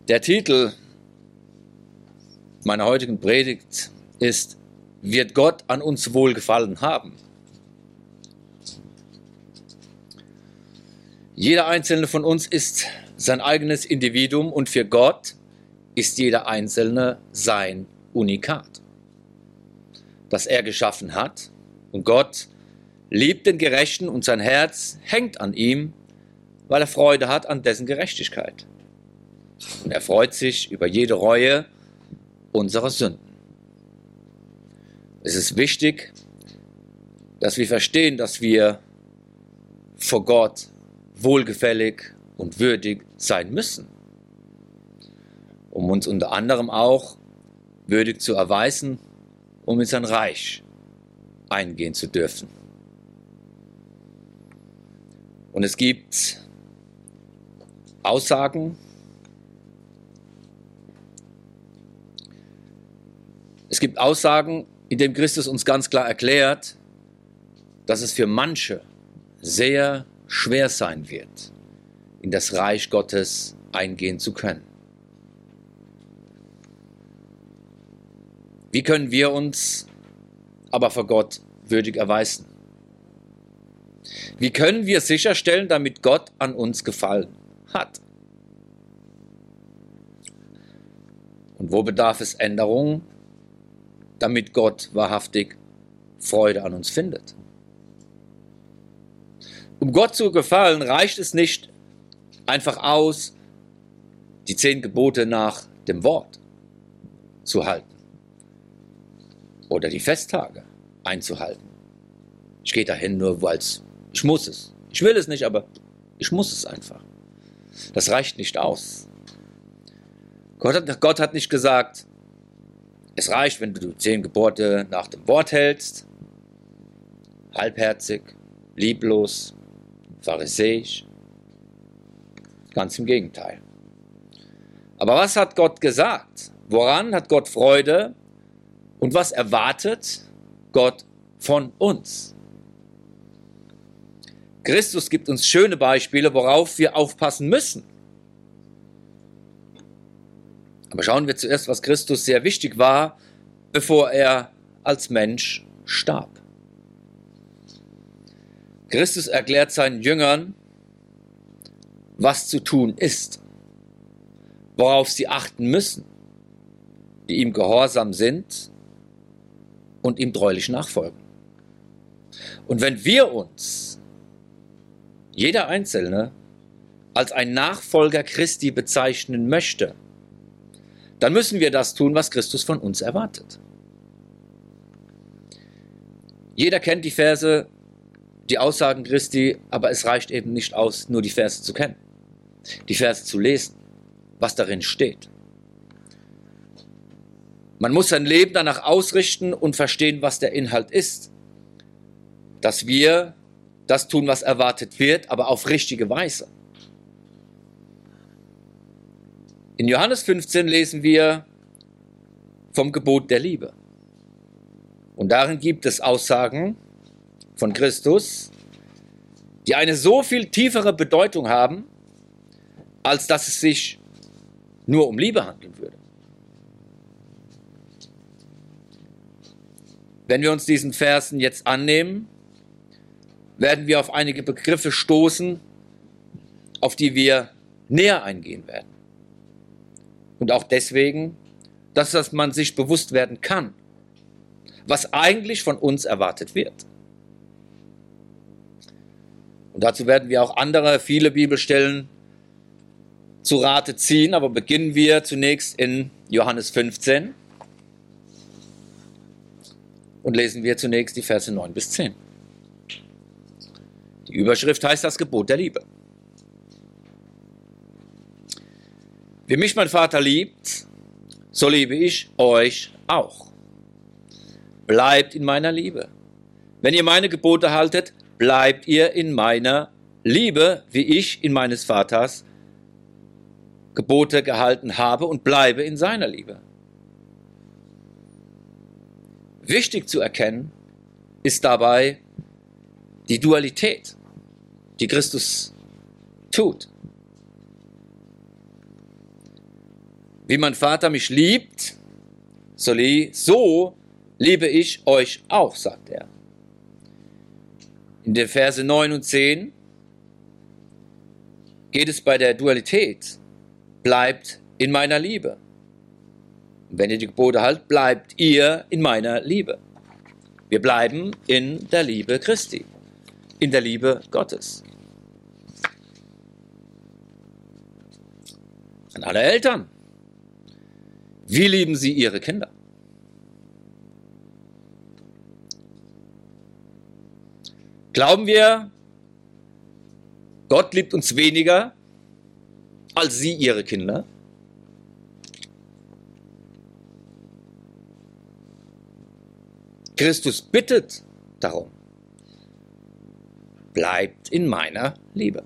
Der Titel meiner heutigen Predigt ist: Wird Gott an uns wohlgefallen haben? Jeder einzelne von uns ist sein eigenes Individuum und für Gott ist jeder Einzelne sein Unikat, das er geschaffen hat. Und Gott liebt den Gerechten und sein Herz hängt an ihm, weil er Freude hat an dessen Gerechtigkeit. Und er freut sich über jede Reue unserer Sünden. Es ist wichtig, dass wir verstehen, dass wir vor Gott wohlgefällig und würdig sein müssen, um uns unter anderem auch würdig zu erweisen, um in sein Reich eingehen zu dürfen. Und es gibt Aussagen, in denen Christus uns ganz klar erklärt, dass es für manche sehr schwer sein wird, in das Reich Gottes eingehen zu können. Wie können wir uns aber vor Gott würdig erweisen? Wie können wir sicherstellen, damit Gott an uns gefallen hat? Und wo bedarf es Änderungen, damit Gott wahrhaftig Freude an uns findet? Um Gott zu gefallen, reicht es nicht einfach aus, die 10 Gebote nach dem Wort zu halten oder die Festtage einzuhalten. Ich gehe dahin nur, weil ich muss es. Ich will es nicht, aber ich muss es einfach. Das reicht nicht aus. Gott hat nicht gesagt, es reicht, wenn du 10 Gebote nach dem Wort hältst, halbherzig, lieblos, pharisäisch. Ganz im Gegenteil. Aber was hat Gott gesagt? Woran hat Gott Freude? Und was erwartet Gott von uns? Christus gibt uns schöne Beispiele, worauf wir aufpassen müssen. Aber schauen wir zuerst, was Christus sehr wichtig war, bevor er als Mensch starb. Christus erklärt seinen Jüngern, was zu tun ist, worauf sie achten müssen, die ihm gehorsam sind und ihm treulich nachfolgen. Und wenn wir uns, jeder Einzelne, als ein Nachfolger Christi bezeichnen möchte, dann müssen wir das tun, was Christus von uns erwartet. Jeder kennt die Verse, die Aussagen Christi, aber es reicht eben nicht aus, nur die Verse zu kennen, die Verse zu lesen, was darin steht. Man muss sein Leben danach ausrichten und verstehen, was der Inhalt ist, dass wir das tun, was erwartet wird, aber auf richtige Weise. In Johannes 15 lesen wir vom Gebot der Liebe. Und darin gibt es Aussagen von Christus, die eine so viel tiefere Bedeutung haben, als dass es sich nur um Liebe handeln würde. Wenn wir uns diesen Versen jetzt annehmen, werden wir auf einige Begriffe stoßen, auf die wir näher eingehen werden. Und auch deswegen, dass man sich bewusst werden kann, was eigentlich von uns erwartet wird. Und dazu werden wir auch viele Bibelstellen zu Rate ziehen, aber beginnen wir zunächst in Johannes 15 und lesen wir zunächst die Verse 9 bis 10. Die Überschrift heißt das Gebot der Liebe. Wie mich mein Vater liebt, so liebe ich euch auch. Bleibt in meiner Liebe. Wenn ihr meine Gebote haltet, bleibt ihr in meiner Liebe, wie ich in meines Vaters Gebote gehalten habe und bleibe in seiner Liebe. Wichtig zu erkennen ist dabei die Dualität, die Christus tut. Wie mein Vater mich liebt, so liebe ich euch auch, sagt er. In den Verse 9 und 10 geht es bei der Dualität, bleibt in meiner Liebe. Und wenn ihr die Gebote haltet, bleibt ihr in meiner Liebe. Wir bleiben in der Liebe Christi, in der Liebe Gottes. An alle Eltern, wie lieben sie ihre Kinder? Glauben wir, Gott liebt uns weniger als sie ihre Kinder? Christus bittet darum, bleibt in meiner Liebe.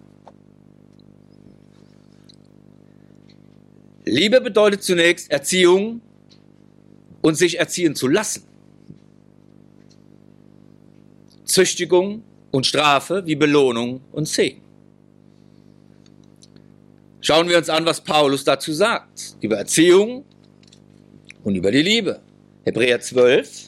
Liebe bedeutet zunächst Erziehung und sich erziehen zu lassen. Züchtigung und Strafe wie Belohnung und Segen. Schauen wir uns an, was Paulus dazu sagt, über Erziehung und über die Liebe. Hebräer 12.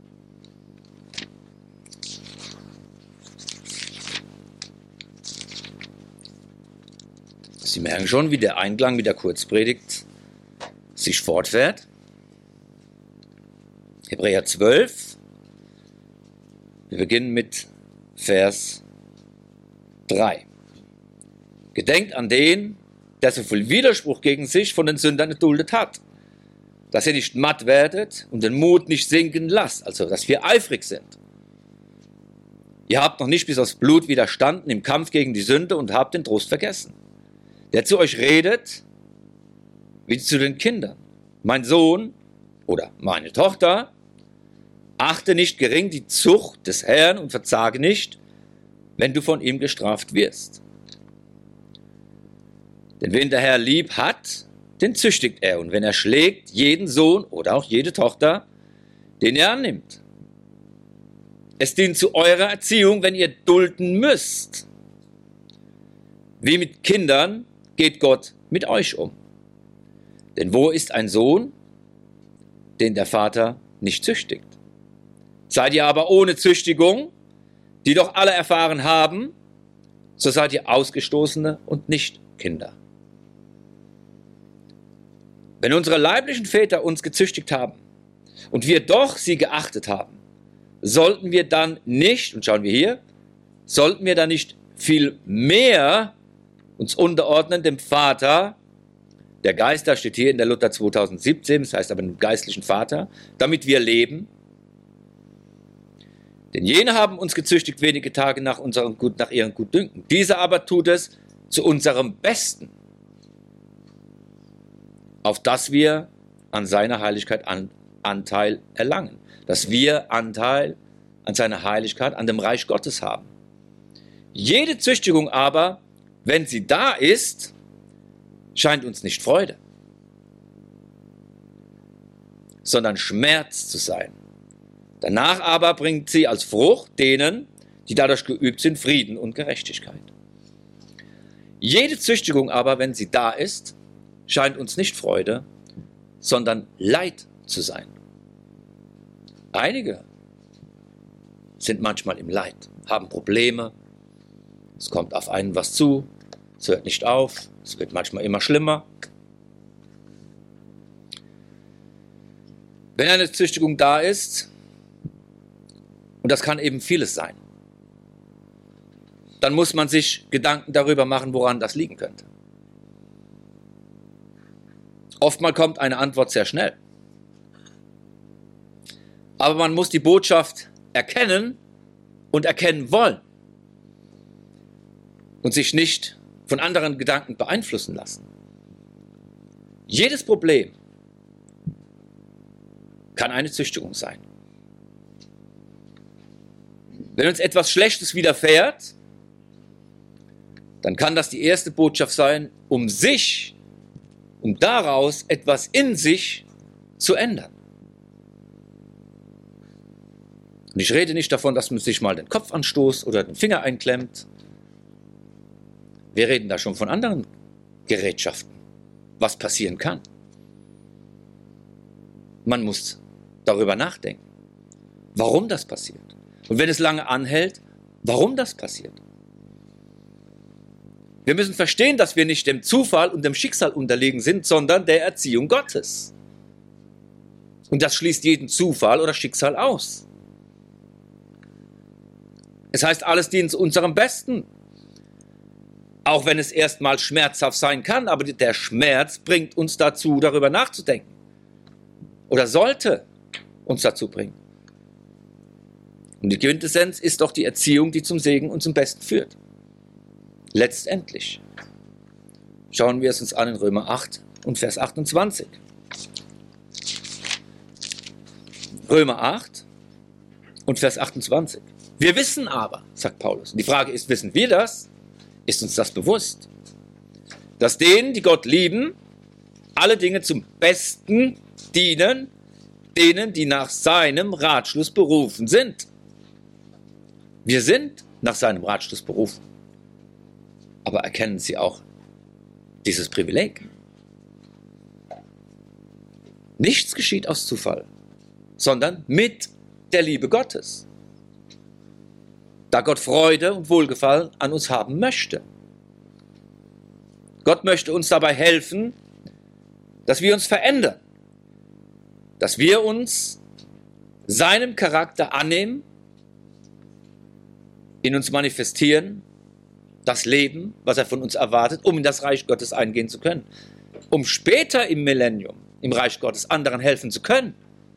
Sie merken schon, wie der Einklang mit der Kurzpredigt sich fortfährt. Hebräer 12. Wir beginnen mit Vers 3. Gedenkt an den, der so viel Widerspruch gegen sich von den Sündern erduldet hat, dass ihr nicht matt werdet und den Mut nicht sinken lasst, also dass wir eifrig sind. Ihr habt noch nicht bis aufs Blut widerstanden im Kampf gegen die Sünde und habt den Trost vergessen, der zu euch redet wie zu den Kindern. Mein Sohn oder meine Tochter, achte nicht gering die Zucht des Herrn und verzage nicht, wenn du von ihm gestraft wirst. Denn wen der Herr lieb hat, den züchtigt er. Und wenn er schlägt, jeden Sohn oder auch jede Tochter, den er annimmt. Es dient zu eurer Erziehung, wenn ihr dulden müsst. Wie mit Kindern geht Gott mit euch um. Denn wo ist ein Sohn, den der Vater nicht züchtigt? Seid ihr aber ohne Züchtigung, die doch alle erfahren haben, so seid ihr Ausgestoßene und nicht Kinder. Wenn unsere leiblichen Väter uns gezüchtigt haben und wir doch sie geachtet haben, sollten wir dann nicht, und schauen wir hier, sollten wir dann nicht viel mehr uns unterordnen dem Vater, der Geist, da steht hier in der Luther 2017, das heißt aber dem geistlichen Vater, damit wir leben. Denn jene haben uns gezüchtigt wenige Tage nach ihrem Gutdünken. Dieser aber tut es zu unserem Besten, auf dass wir an seiner Heiligkeit Anteil erlangen. Dass wir Anteil an seiner Heiligkeit, an dem Reich Gottes haben. Jede Züchtigung aber, wenn sie da ist, scheint uns nicht Freude, sondern Schmerz zu sein. Danach aber bringt sie als Frucht denen, die dadurch geübt sind, Frieden und Gerechtigkeit. Jede Züchtigung aber, wenn sie da ist, scheint uns nicht Freude, sondern Leid zu sein. Einige sind manchmal im Leid, haben Probleme, es kommt auf einen was zu, es hört nicht auf, es wird manchmal immer schlimmer. Wenn eine Züchtigung da ist, und das kann eben vieles sein, dann muss man sich Gedanken darüber machen, woran das liegen könnte. Oftmals kommt eine Antwort sehr schnell. Aber man muss die Botschaft erkennen und erkennen wollen und sich nicht von anderen Gedanken beeinflussen lassen. Jedes Problem kann eine Züchtigung sein. Wenn uns etwas Schlechtes widerfährt, dann kann das die erste Botschaft sein, um daraus etwas in sich zu ändern. Und ich rede nicht davon, dass man sich mal den Kopf anstoßt oder den Finger einklemmt. Wir reden da schon von anderen Gerätschaften, was passieren kann. Man muss darüber nachdenken, warum das passiert. Und wenn es lange anhält, warum das passiert. Wir müssen verstehen, dass wir nicht dem Zufall und dem Schicksal unterlegen sind, sondern der Erziehung Gottes. Und das schließt jeden Zufall oder Schicksal aus. Es heißt, alles dient zu unserem Besten. Auch wenn es erstmal schmerzhaft sein kann, aber der Schmerz bringt uns dazu, darüber nachzudenken. Oder sollte uns dazu bringen. Und die Quintessenz ist doch die Erziehung, die zum Segen und zum Besten führt. Letztendlich. Schauen wir es uns an in Römer 8 und Vers 28. Römer 8 und Vers 28. Wir wissen aber, sagt Paulus, und die Frage ist, wissen wir das? Ist uns das bewusst? Dass denen, die Gott lieben, alle Dinge zum Besten dienen, denen, die nach seinem Ratschluss berufen sind. Wir sind nach seinem Ratschluss berufen. Aber erkennen Sie auch dieses Privileg? Nichts geschieht aus Zufall, sondern mit der Liebe Gottes. Da Gott Freude und Wohlgefallen an uns haben möchte. Gott möchte uns dabei helfen, dass wir uns verändern, dass wir uns seinem Charakter annehmen, in uns manifestieren, das Leben, was er von uns erwartet, um in das Reich Gottes eingehen zu können, um später im Millennium, im Reich Gottes, anderen helfen zu können.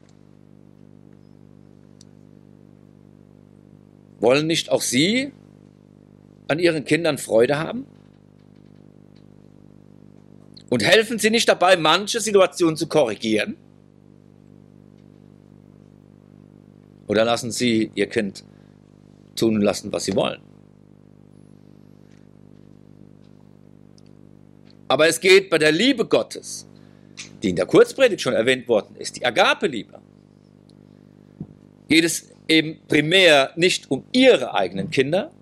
Wollen nicht auch Sie an Ihren Kindern Freude haben? Und helfen Sie nicht dabei, manche Situationen zu korrigieren? Oder lassen Sie Ihr Kind tun und lassen, was sie wollen? Aber es geht bei der Liebe Gottes, die in der Kurzpredigt schon erwähnt worden ist, die Agape-Liebe, geht es eben primär nicht um ihre eigenen Kinder,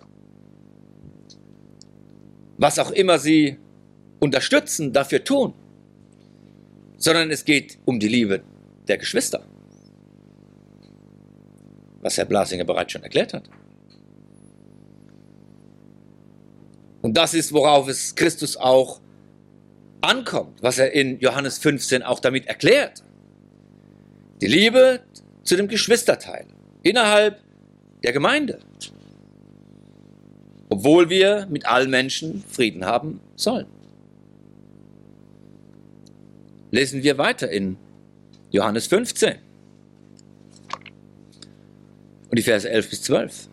was auch immer sie unterstützen, dafür tun, sondern es geht um die Liebe der Geschwister, was Herr Blasinger bereits schon erklärt hat. Und das ist, worauf es Christus auch ankommt, was er in Johannes 15 auch damit erklärt. Die Liebe zu dem Geschwisterteil innerhalb der Gemeinde, obwohl wir mit allen Menschen Frieden haben sollen. Lesen wir weiter in Johannes 15 und die Verse 11 bis 12.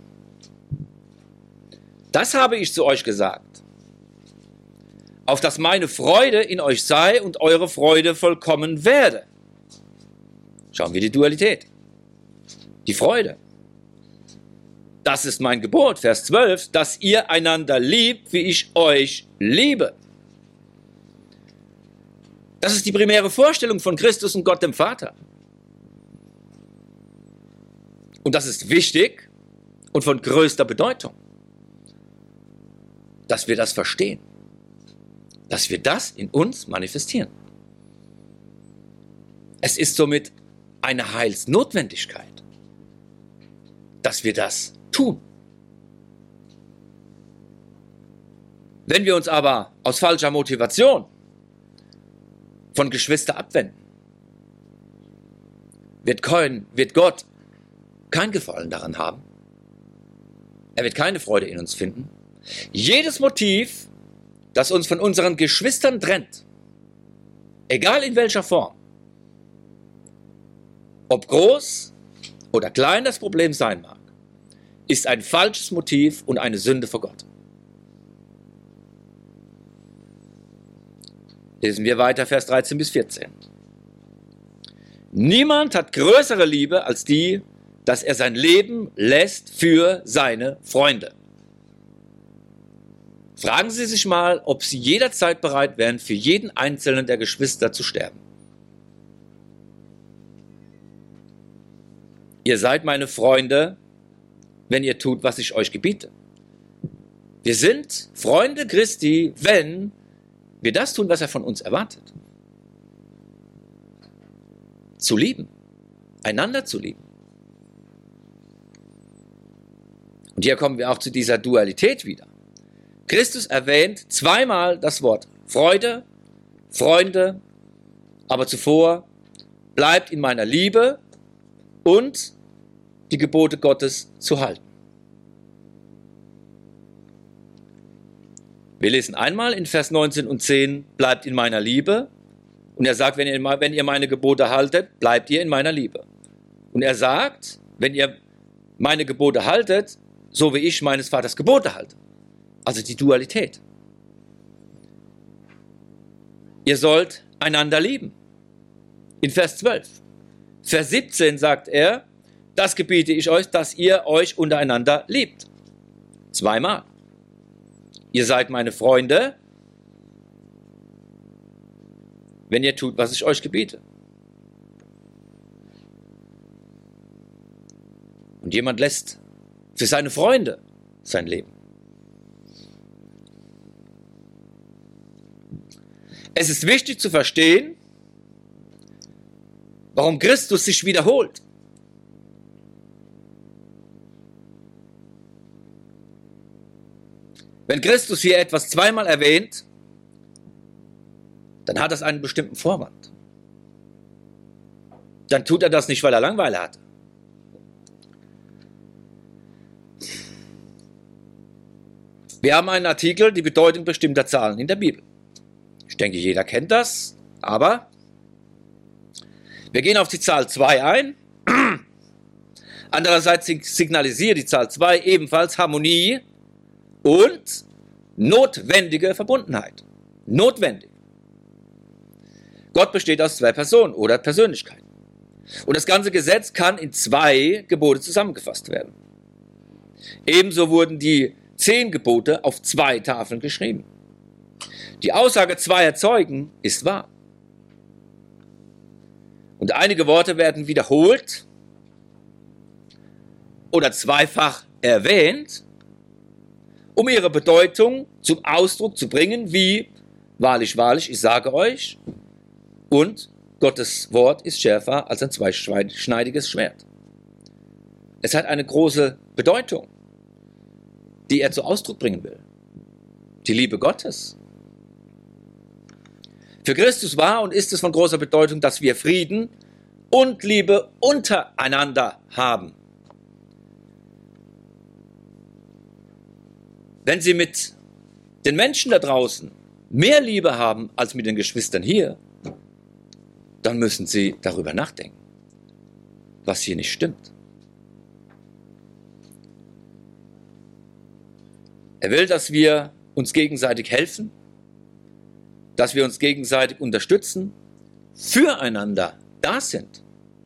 Das habe ich zu euch gesagt, auf dass meine Freude in euch sei und eure Freude vollkommen werde. Schauen wir die Dualität. Die Freude. Das ist mein Gebot, Vers 12, dass ihr einander liebt, wie ich euch liebe. Das ist die primäre Vorstellung von Christus und Gott dem Vater. Und das ist wichtig und von größter Bedeutung, dass wir das verstehen, dass wir das in uns manifestieren. Es ist somit eine Heilsnotwendigkeit, dass wir das tun. Wenn wir uns aber aus falscher Motivation von Geschwistern abwenden, wird Gott kein Gefallen daran haben. Er wird keine Freude in uns finden. Jedes Motiv, das uns von unseren Geschwistern trennt, egal in welcher Form, ob groß oder klein das Problem sein mag, ist ein falsches Motiv und eine Sünde vor Gott. Lesen wir weiter, Vers 13 bis 14. Niemand hat größere Liebe als die, dass er sein Leben lässt für seine Freunde. Fragen Sie sich mal, ob Sie jederzeit bereit wären, für jeden einzelnen der Geschwister zu sterben. Ihr seid meine Freunde, wenn ihr tut, was ich euch gebiete. Wir sind Freunde Christi, wenn wir das tun, was er von uns erwartet. zu lieben, einander zu lieben. Und hier kommen wir auch zu dieser Dualität wieder. Christus erwähnt zweimal das Wort Freude, Freunde, aber zuvor bleibt in meiner Liebe und die Gebote Gottes zu halten. Wir lesen einmal in Vers 19 und 10, bleibt in meiner Liebe. Und er sagt, wenn ihr meine Gebote haltet, bleibt ihr in meiner Liebe. Und er sagt, wenn ihr meine Gebote haltet, so wie ich meines Vaters Gebote halte. Also die Dualität. Ihr sollt einander lieben. In Vers 12. Vers 17 sagt er, das gebiete ich euch, dass ihr euch untereinander liebt. Zweimal. Ihr seid meine Freunde, wenn ihr tut, was ich euch gebiete. Und jemand lässt für seine Freunde sein Leben. Es ist wichtig zu verstehen, warum Christus sich wiederholt. Wenn Christus hier etwas zweimal erwähnt, dann hat das einen bestimmten Vorwand. Dann tut er das nicht, weil er Langeweile hat. Wir haben einen Artikel, die Bedeutung bestimmter Zahlen in der Bibel. Ich denke, jeder kennt das, aber wir gehen auf die Zahl 2 ein. Andererseits signalisiert die Zahl 2 ebenfalls Harmonie und notwendige Verbundenheit. Notwendig. Gott besteht aus 2 Personen oder Persönlichkeiten. Und das ganze Gesetz kann in 2 Gebote zusammengefasst werden. Ebenso wurden die 10 Gebote auf 2 Tafeln geschrieben. Die Aussage zweier Zeugen ist wahr. Und einige Worte werden wiederholt oder zweifach erwähnt, um ihre Bedeutung zum Ausdruck zu bringen, wie wahrlich, wahrlich, ich sage euch, und Gottes Wort ist schärfer als ein zweischneidiges Schwert. Es hat eine große Bedeutung, die er zu Ausdruck bringen will. Die Liebe Gottes. Für Christus war und ist es von großer Bedeutung, dass wir Frieden und Liebe untereinander haben. Wenn Sie mit den Menschen da draußen mehr Liebe haben als mit den Geschwistern hier, dann müssen Sie darüber nachdenken, was hier nicht stimmt. Er will, dass wir uns gegenseitig helfen, dass wir uns gegenseitig unterstützen, füreinander da sind.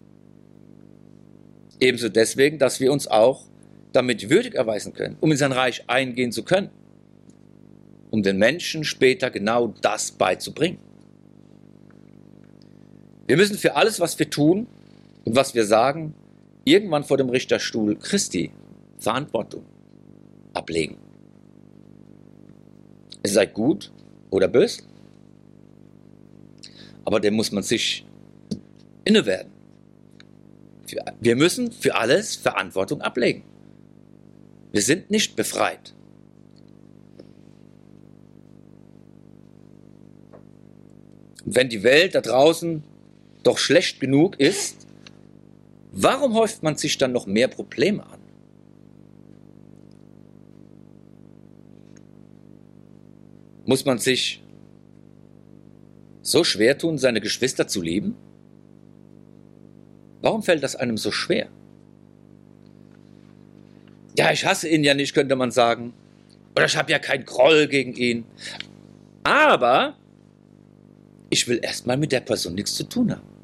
Ebenso deswegen, dass wir uns auch damit würdig erweisen können, um in sein Reich eingehen zu können, um den Menschen später genau das beizubringen. Wir müssen für alles, was wir tun und was wir sagen, irgendwann vor dem Richterstuhl Christi Verantwortung ablegen. Es sei gut oder böse, aber dem muss man sich inne werden. Wir müssen für alles Verantwortung ablegen. Wir sind nicht befreit. Und wenn die Welt da draußen doch schlecht genug ist, warum häuft man sich dann noch mehr Probleme an? Muss man sich so schwer tun, seine Geschwister zu lieben? Warum fällt das einem so schwer? Ja, ich hasse ihn ja nicht, könnte man sagen. Oder ich habe ja keinen Groll gegen ihn. Aber ich will erstmal mit der Person nichts zu tun haben.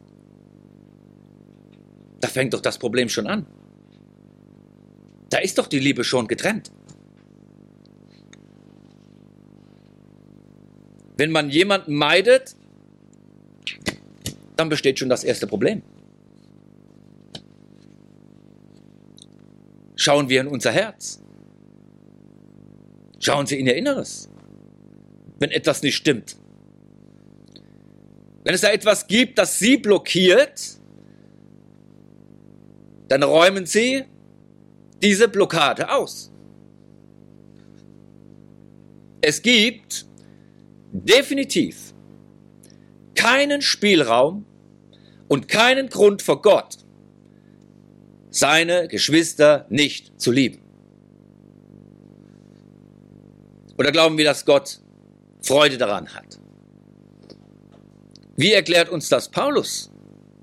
Da fängt doch das Problem schon an. Da ist doch die Liebe schon getrennt. Wenn man jemanden meidet, dann besteht schon das erste Problem. Schauen wir in unser Herz. Schauen Sie in Ihr Inneres, wenn etwas nicht stimmt. Wenn es da etwas gibt, das Sie blockiert, dann räumen Sie diese Blockade aus. Es gibt definitiv keinen Spielraum und keinen Grund für Gott, seine Geschwister nicht zu lieben. Oder glauben wir, dass Gott Freude daran hat? Wie erklärt uns das Paulus?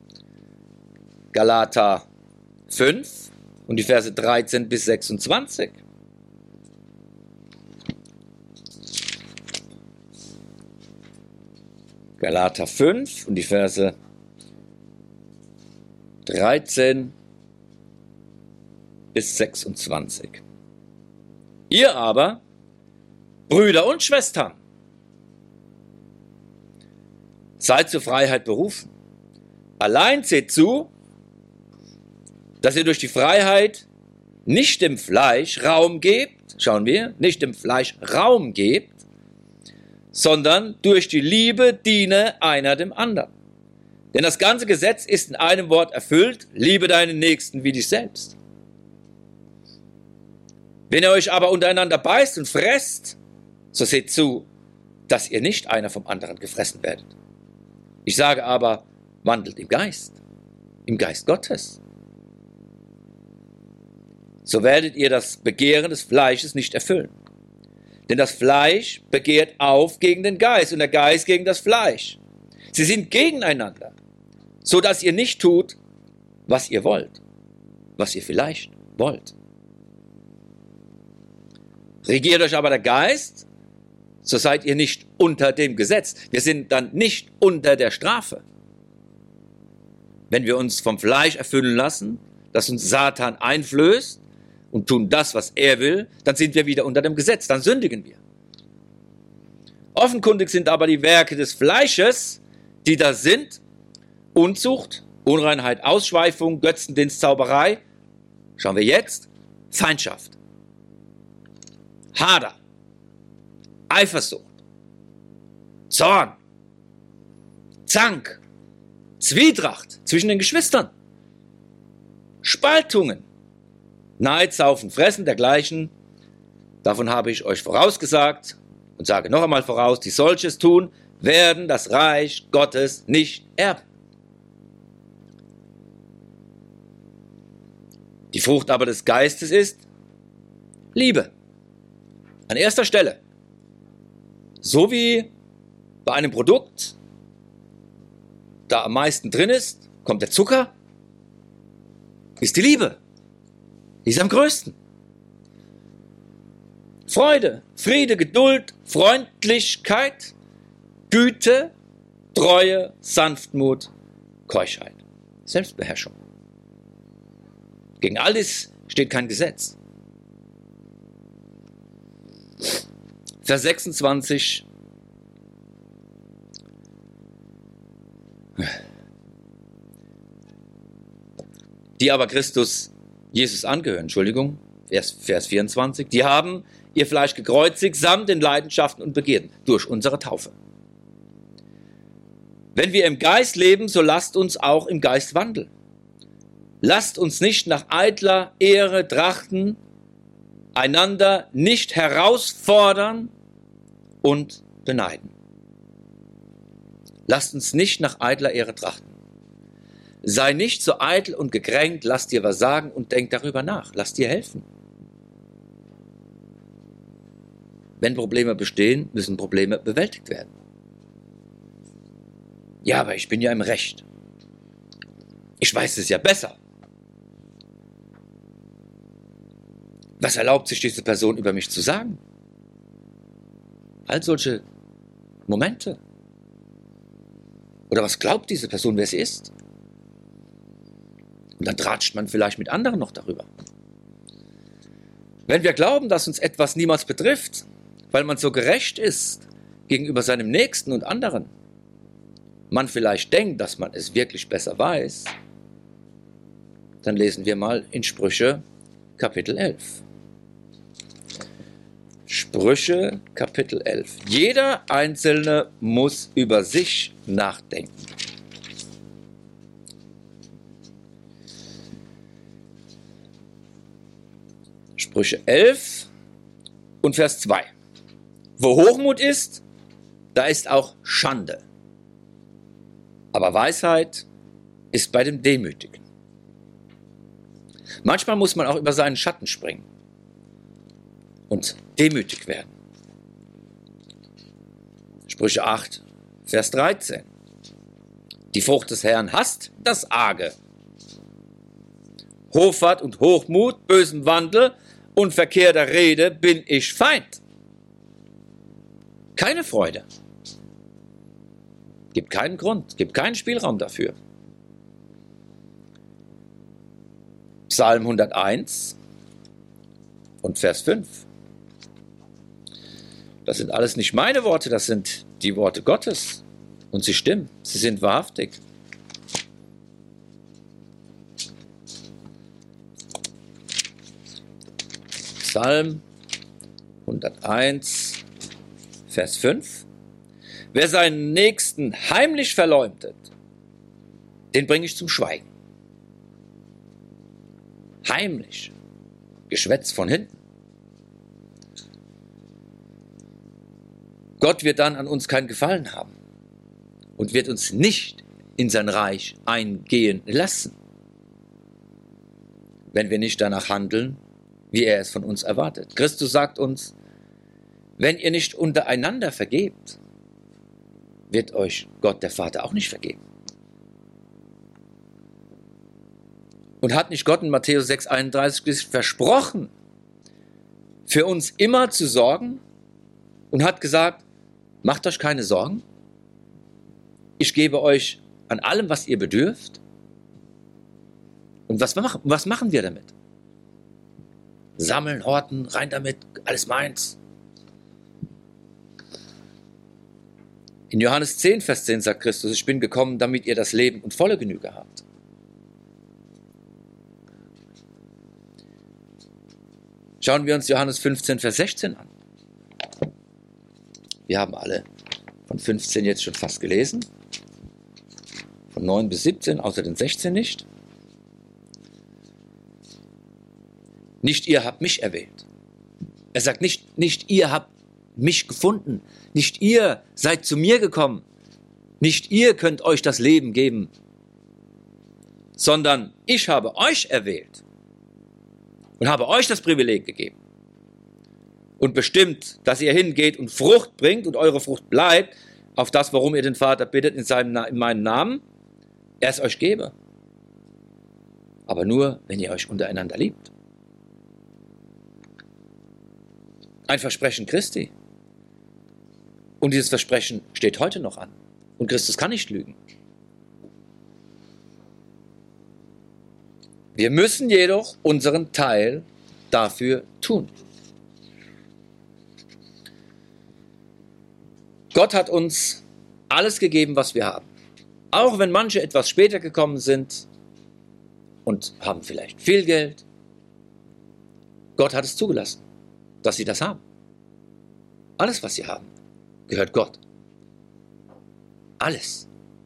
Galater 5 und die Verse 13 bis 26. Galater 5 und die Verse 13 bis 26. Ihr aber, Brüder und Schwestern, seid zur Freiheit berufen. Allein seht zu, dass ihr durch die Freiheit nicht dem Fleisch Raum gebt, schauen wir, nicht dem Fleisch Raum gebt, sondern durch die Liebe diene einer dem anderen. Denn das ganze Gesetz ist in einem Wort erfüllt: Liebe deinen Nächsten wie dich selbst. Wenn ihr euch aber untereinander beißt und fresst, so seht zu, dass ihr nicht einer vom anderen gefressen werdet. Ich sage aber, wandelt im Geist Gottes. So werdet ihr das Begehren des Fleisches nicht erfüllen. Denn das Fleisch begehrt auf gegen den Geist und der Geist gegen das Fleisch. Sie sind gegeneinander, so dass ihr nicht tut, was ihr wollt, was ihr vielleicht wollt. Regiert euch aber der Geist, so seid ihr nicht unter dem Gesetz. Wir sind dann nicht unter der Strafe. Wenn wir uns vom Fleisch erfüllen lassen, das uns Satan einflößt, und tun das, was er will, dann sind wir wieder unter dem Gesetz, dann sündigen wir. Offenkundig sind aber die Werke des Fleisches, die da sind: Unzucht, Unreinheit, Ausschweifung, Götzendienst, Zauberei. Schauen wir jetzt: Feindschaft, Hader, Eifersucht, Zorn, Zank, Zwietracht zwischen den Geschwistern, Spaltungen, Neid, Saufen, Fressen dergleichen. Davon habe ich euch vorausgesagt und sage noch einmal voraus: die solches tun, werden das Reich Gottes nicht erben. Die Frucht aber des Geistes ist Liebe. An erster Stelle. So wie bei einem Produkt da am meisten drin ist, kommt der Zucker, ist die Liebe. Die ist am größten. Freude, Friede, Geduld, Freundlichkeit, Güte, Treue, Sanftmut, Keuschheit, Selbstbeherrschung. Gegen all dies steht kein Gesetz. Vers 26. Die aber Christus Jesus angehören, Vers 24, die haben ihr Fleisch gekreuzigt samt den Leidenschaften und Begierden durch unsere Taufe. Wenn wir im Geist leben, so lasst uns auch im Geist wandeln. Lasst uns nicht nach eitler Ehre trachten, einander nicht herausfordern und beneiden. Lasst uns nicht nach eitler Ehre trachten. Sei nicht so eitel und gekränkt, lass dir was sagen und denk darüber nach. Lass dir helfen. Wenn Probleme bestehen, müssen Probleme bewältigt werden. Ja, aber ich bin ja im Recht. Ich weiß es ja besser. Was erlaubt sich diese Person über mich zu sagen? All solche Momente. Oder was glaubt diese Person, wer sie ist? Und dann tratscht man vielleicht mit anderen noch darüber. Wenn wir glauben, dass uns etwas niemals betrifft, weil man so gerecht ist gegenüber seinem Nächsten und anderen, man vielleicht denkt, dass man es wirklich besser weiß, dann lesen wir mal in Sprüche Kapitel 11. Sprüche Kapitel 11. Jeder Einzelne muss über sich nachdenken. Sprüche 11 und Vers 2. Wo Hochmut ist, da ist auch Schande. Aber Weisheit ist bei dem Demütigen. Manchmal muss man auch über seinen Schatten springen und demütig werden. Sprüche 8, Vers 13. Die Frucht des Herrn hasst das Arge. Hoffart und Hochmut, bösem Wandel und verkehrter Rede bin ich Feind. Keine Freude. Gibt keinen Grund, gibt keinen Spielraum dafür. Psalm 101 und Vers 5. Das sind alles nicht meine Worte, das sind die Worte Gottes. Und sie stimmen, sie sind wahrhaftig. Psalm 101, Vers 5. Wer seinen Nächsten heimlich verleumdet, den bringe ich zum Schweigen. Heimlich. Geschwätz von hinten. Gott wird dann an uns keinen Gefallen haben und wird uns nicht in sein Reich eingehen lassen, wenn wir nicht danach handeln, wie er es von uns erwartet. Christus sagt uns, wenn ihr nicht untereinander vergebt, wird euch Gott der Vater auch nicht vergeben. Und hat nicht Gott in Matthäus 6,31 versprochen, für uns immer zu sorgen und hat gesagt, macht euch keine Sorgen, ich gebe euch an allem, was ihr bedürft. Und was machen wir damit? Sammeln, horten, rein damit, alles meins. In Johannes 10, Vers 10 sagt Christus, ich bin gekommen, damit ihr das Leben und volle Genüge habt. Schauen wir uns Johannes 15, Vers 16 an. Wir haben alle von 15 jetzt schon fast gelesen. Von 9 bis 17, außer den 16 nicht. Nicht ihr habt mich erwählt. Er sagt nicht ihr habt mich gefunden. Nicht ihr seid zu mir gekommen. Nicht ihr könnt euch das Leben geben. Sondern ich habe euch erwählt. Und habe euch das Privileg gegeben. Und bestimmt, dass ihr hingeht und Frucht bringt und eure Frucht bleibt, auf das, worum ihr den Vater bittet in meinem Namen, er es euch gebe. Aber nur, wenn ihr euch untereinander liebt. Ein Versprechen Christi. Und dieses Versprechen steht heute noch an. Und Christus kann nicht lügen. Wir müssen jedoch unseren Teil dafür tun. Gott hat uns alles gegeben, was wir haben. Auch wenn manche etwas später gekommen sind und haben vielleicht viel Geld. Gott hat es zugelassen, dass sie das haben. Alles, was sie haben, gehört Gott. Alles.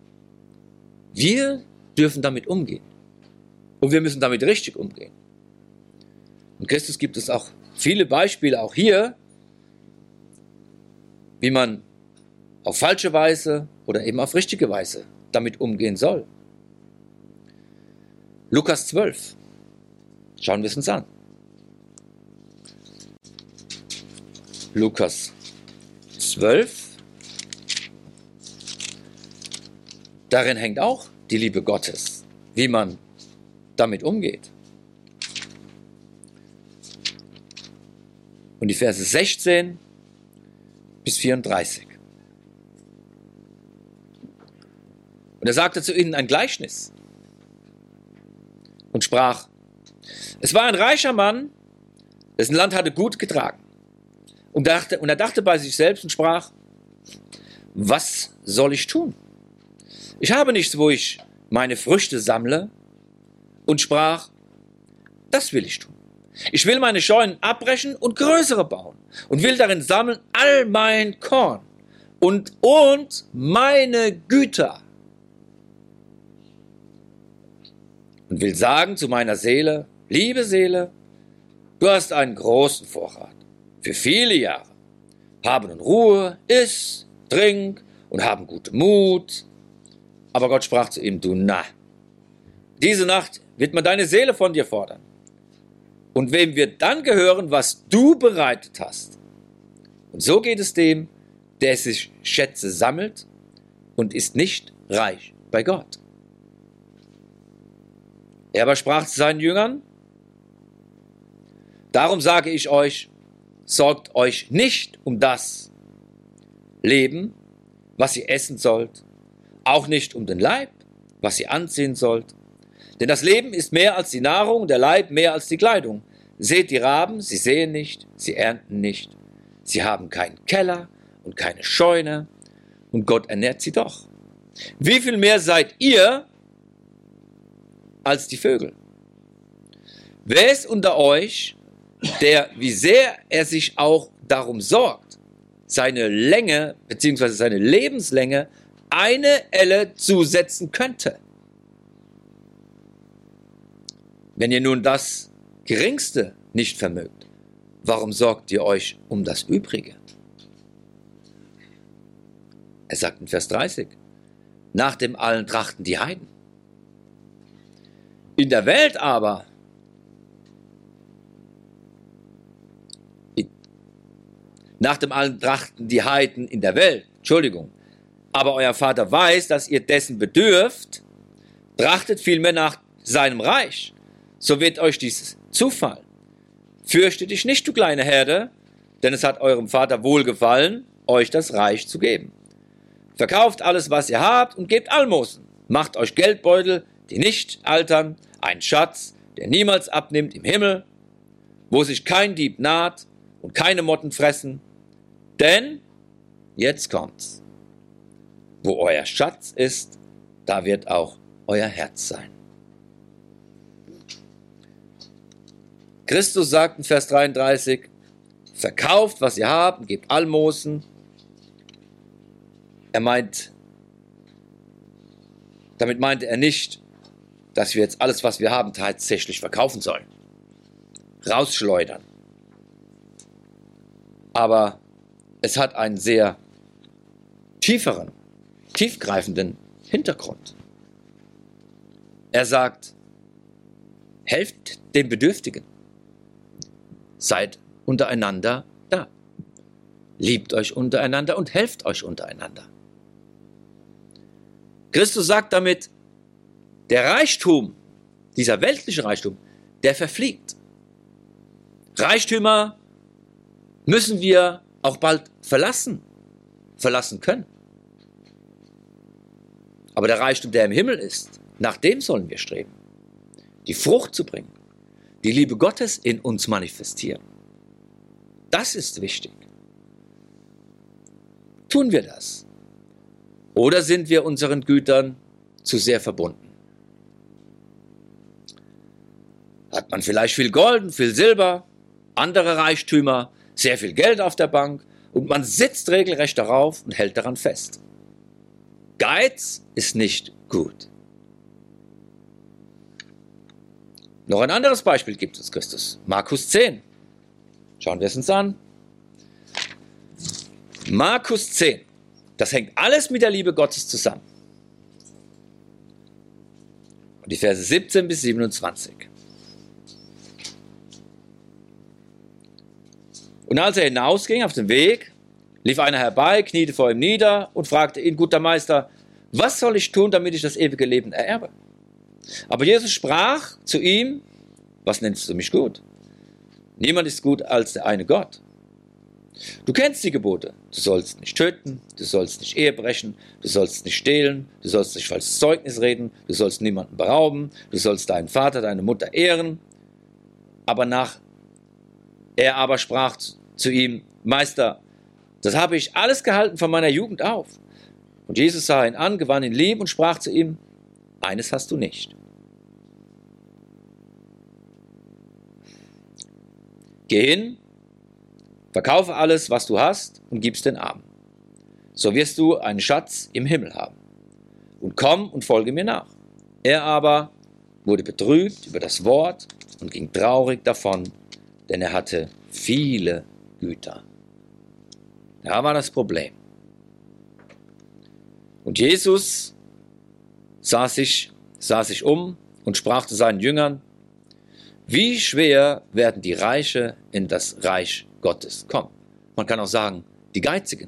Wir dürfen damit umgehen. Und wir müssen damit richtig umgehen. Und Christus gibt es auch viele Beispiele, auch hier, wie man auf falsche Weise oder eben auf richtige Weise damit umgehen soll. Lukas 12. Schauen wir es uns an. Lukas 12. Darin hängt auch die Liebe Gottes, wie man damit umgeht. Und die Verse 16 bis 34. Und er sagte zu ihnen ein Gleichnis und sprach, es war ein reicher Mann, dessen Land hatte gut getragen. Und er dachte bei sich selbst und sprach, was soll ich tun? Ich habe nichts, wo ich meine Früchte sammle, und sprach, das will ich tun. Ich will meine Scheunen abbrechen und größere bauen und will darin sammeln all mein Korn und meine Güter. Und will sagen zu meiner Seele, liebe Seele, Du hast einen großen Vorrat für viele Jahre. Habe nun Ruhe, iss, trink und haben guten Mut. Aber Gott sprach zu ihm, du Narr, diese Nacht wird man deine Seele von dir fordern. Und wem wird dann gehören, was du bereitet hast? Und so geht es dem, der sich Schätze sammelt und ist nicht reich bei Gott. Er aber sprach zu seinen Jüngern, darum sage ich euch, sorgt euch nicht um das Leben, was ihr essen sollt, auch nicht um den Leib, was ihr anziehen sollt. Denn das Leben ist mehr als die Nahrung, der Leib mehr als die Kleidung. Seht die Raben, sie säen nicht, sie ernten nicht. Sie haben keinen Keller und keine Scheune, und Gott ernährt sie doch. Wie viel mehr seid ihr als die Vögel? Wer ist unter euch, der, wie sehr er sich auch darum sorgt, seine Länge bzw. seine Lebenslänge eine Elle zusetzen könnte? Wenn ihr nun das Geringste nicht vermögt, warum sorgt ihr euch um das Übrige? Er sagt in Vers 30, nach dem allen trachten die Heiden. In der Welt aber nach dem allen trachten die Heiden in der Welt, Entschuldigung, aber euer Vater weiß, dass ihr dessen bedürft, trachtet vielmehr nach seinem Reich, so wird euch dies zufallen. Fürchte dich nicht, du kleine Herde, denn es hat eurem Vater wohlgefallen, euch das Reich zu geben. Verkauft alles, was ihr habt, und gebt Almosen. Macht euch Geldbeutel, die nicht altern, einen Schatz, der niemals abnimmt im Himmel, wo sich kein Dieb naht und keine Motten fressen. Denn, jetzt kommt's, wo euer Schatz ist, da wird auch euer Herz sein. Christus sagt in Vers 33, verkauft, was ihr habt, und gebt Almosen. Damit meinte er nicht, dass wir jetzt alles, was wir haben, tatsächlich verkaufen sollen. Rausschleudern. Aber es hat einen sehr tiefgreifenden Hintergrund. Er sagt, helft den Bedürftigen. Seid untereinander da. Liebt euch untereinander und helft euch untereinander. Christus sagt damit, der Reichtum, dieser weltliche Reichtum, der verfliegt. Reichtümer müssen wir auch bald verlassen können. Aber der Reichtum, der im Himmel ist, nach dem sollen wir streben. Die Frucht zu bringen, die Liebe Gottes in uns manifestieren. Das ist wichtig. Tun wir das? Oder sind wir unseren Gütern zu sehr verbunden? Hat man vielleicht viel Gold, viel Silber, andere Reichtümer, sehr viel Geld auf der Bank und man sitzt regelrecht darauf und hält daran fest. Geiz ist nicht gut. Noch ein anderes Beispiel gibt uns Christus. Markus 10. Schauen wir es uns an. Markus 10. Das hängt alles mit der Liebe Gottes zusammen. Und die Verse 17 bis 27. Und als er hinausging auf den Weg, lief einer herbei, kniete vor ihm nieder und fragte ihn, guter Meister, was soll ich tun, damit ich das ewige Leben ererbe? Aber Jesus sprach zu ihm, was nennst du mich gut? Niemand ist gut als der eine Gott. Du kennst die Gebote. Du sollst nicht töten, du sollst nicht Ehe brechen, du sollst nicht stehlen, du sollst nicht falsches Zeugnis reden, du sollst niemanden berauben, du sollst deinen Vater, deine Mutter ehren. Er aber sprach zu ihm, Meister, das habe ich alles gehalten von meiner Jugend auf. Und Jesus sah ihn an, gewann ihn lieb und sprach zu ihm, eines hast du nicht. Geh hin, verkaufe alles, was du hast, und gib's den Armen. So wirst du einen Schatz im Himmel haben. Und komm und folge mir nach. Er aber wurde betrübt über das Wort und ging traurig davon, denn er hatte viele Güter. Da war das Problem. Und Jesus sah sich um und sprach zu seinen Jüngern: Wie schwer werden die Reichen in das Reich Gottes kommen? Man kann auch sagen, die Geizigen.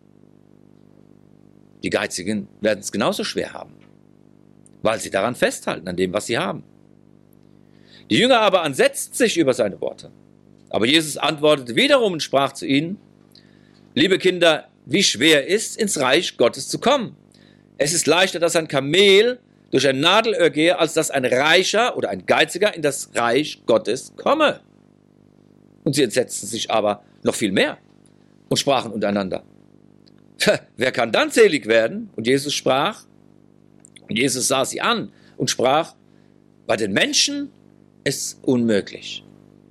Die Geizigen werden es genauso schwer haben, weil sie daran festhalten, an dem, was sie haben. Die Jünger aber entsetzten sich über seine Worte. Aber Jesus antwortete wiederum und sprach zu ihnen: Liebe Kinder, wie schwer ist, ins Reich Gottes zu kommen. Es ist leichter, dass ein Kamel durch ein Nadelöhr gehe, als dass ein Reicher oder ein Geiziger in das Reich Gottes komme. Und sie entsetzten sich aber noch viel mehr und sprachen untereinander: Wer kann dann selig werden? Und Jesus sah sie an und sprach: Bei den Menschen ist unmöglich,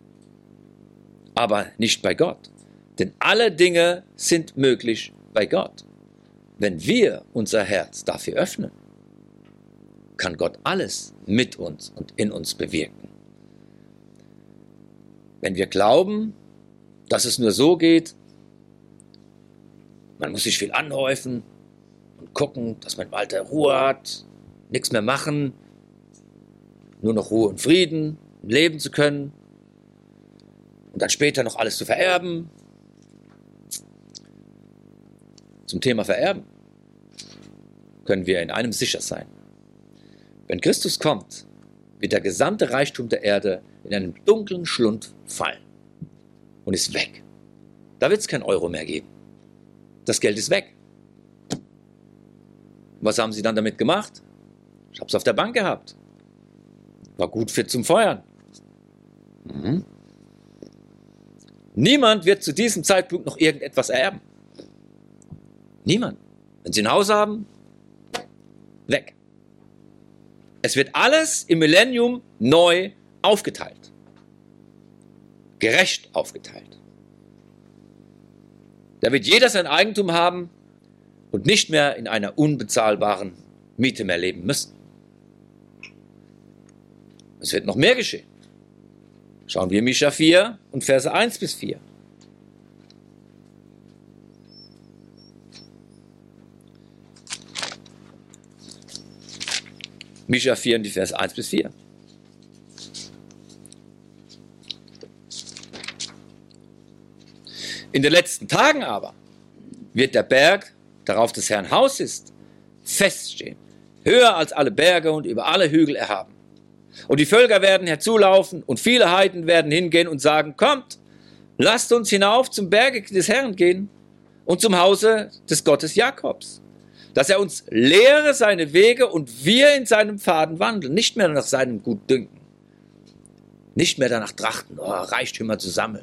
aber nicht bei Gott. Denn alle Dinge sind möglich bei Gott. Wenn wir unser Herz dafür öffnen, kann Gott alles mit uns und in uns bewirken. Wenn wir glauben, dass es nur so geht, man muss sich viel anhäufen und gucken, dass man im Alter Ruhe hat, nichts mehr machen, nur noch Ruhe und Frieden, leben zu können und dann später noch alles zu vererben. Zum Thema Vererben können wir in einem sicher sein. Wenn Christus kommt, wird der gesamte Reichtum der Erde in einem dunklen Schlund fallen und ist weg. Da wird es kein Euro mehr geben. Das Geld ist weg. Was haben sie dann damit gemacht? Ich habe es auf der Bank gehabt. War gut fit zum Feuern. Niemand wird zu diesem Zeitpunkt noch irgendetwas erben. Niemand. Wenn sie ein Haus haben, weg. Es wird alles im Millennium neu aufgeteilt. Gerecht aufgeteilt. Da wird jeder sein Eigentum haben und nicht mehr in einer unbezahlbaren Miete mehr leben müssen. Es wird noch mehr geschehen. Schauen wir Micha 4 und Verse 1 bis 4. Micha 4 und die Verse 1 bis 4. In den letzten Tagen aber wird der Berg, darauf des Herrn Haus ist, feststehen, höher als alle Berge und über alle Hügel erhaben. Und die Völker werden herzulaufen und viele Heiden werden hingehen und sagen: Kommt, lasst uns hinauf zum Berge des Herrn gehen und zum Hause des Gottes Jakobs, dass er uns lehre seine Wege und wir in seinem Pfaden wandeln, nicht mehr nach seinem Gutdünken, nicht mehr danach trachten, Reichtümer zu sammeln.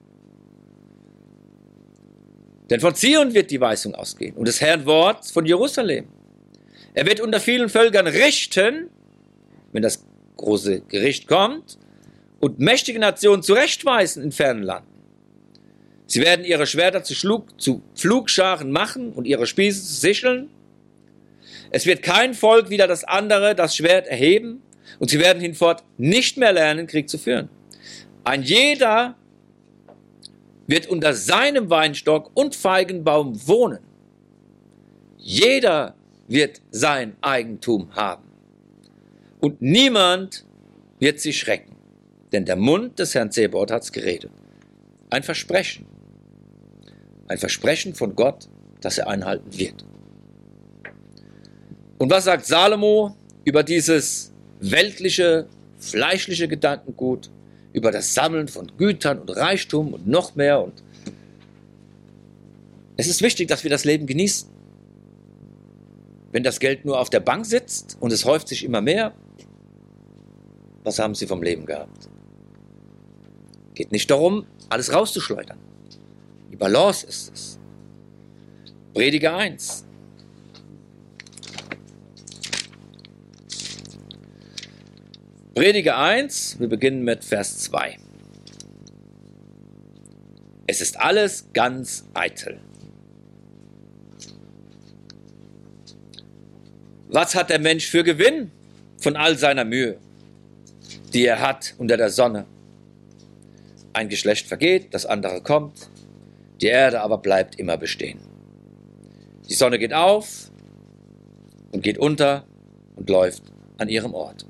Denn von Zion wird die Weisung ausgehen und des Herrn Wort von Jerusalem. Er wird unter vielen Völkern richten, wenn das große Gericht kommt, und mächtige Nationen zurechtweisen in fernen Landen. Sie werden ihre Schwerter zu Pflugscharen machen und ihre Spieße zu Sicheln. Es wird kein Volk wider das andere das Schwert erheben, und sie werden hinfort nicht mehr lernen, Krieg zu führen. Ein jeder wird unter seinem Weinstock und Feigenbaum wohnen. Jeder wird sein Eigentum haben. Und niemand wird sich schrecken, denn der Mund des Herrn Zebaoth hat's geredet. Ein Versprechen von Gott, das er einhalten wird. Und was sagt Salomo über dieses weltliche, fleischliche Gedankengut, über das Sammeln von Gütern und Reichtum und noch mehr? Und es ist wichtig, dass wir das Leben genießen. Wenn das Geld nur auf der Bank sitzt und es häuft sich immer mehr, was haben Sie vom Leben gehabt? Geht nicht darum, alles rauszuschleudern. Die Balance ist es. Prediger 1. Prediger 1, wir beginnen mit Vers 2. Es ist alles ganz eitel. Was hat der Mensch für Gewinn von all seiner Mühe, die er hat unter der Sonne? Ein Geschlecht vergeht, das andere kommt, die Erde aber bleibt immer bestehen. Die Sonne geht auf und geht unter und läuft an ihrem Ort,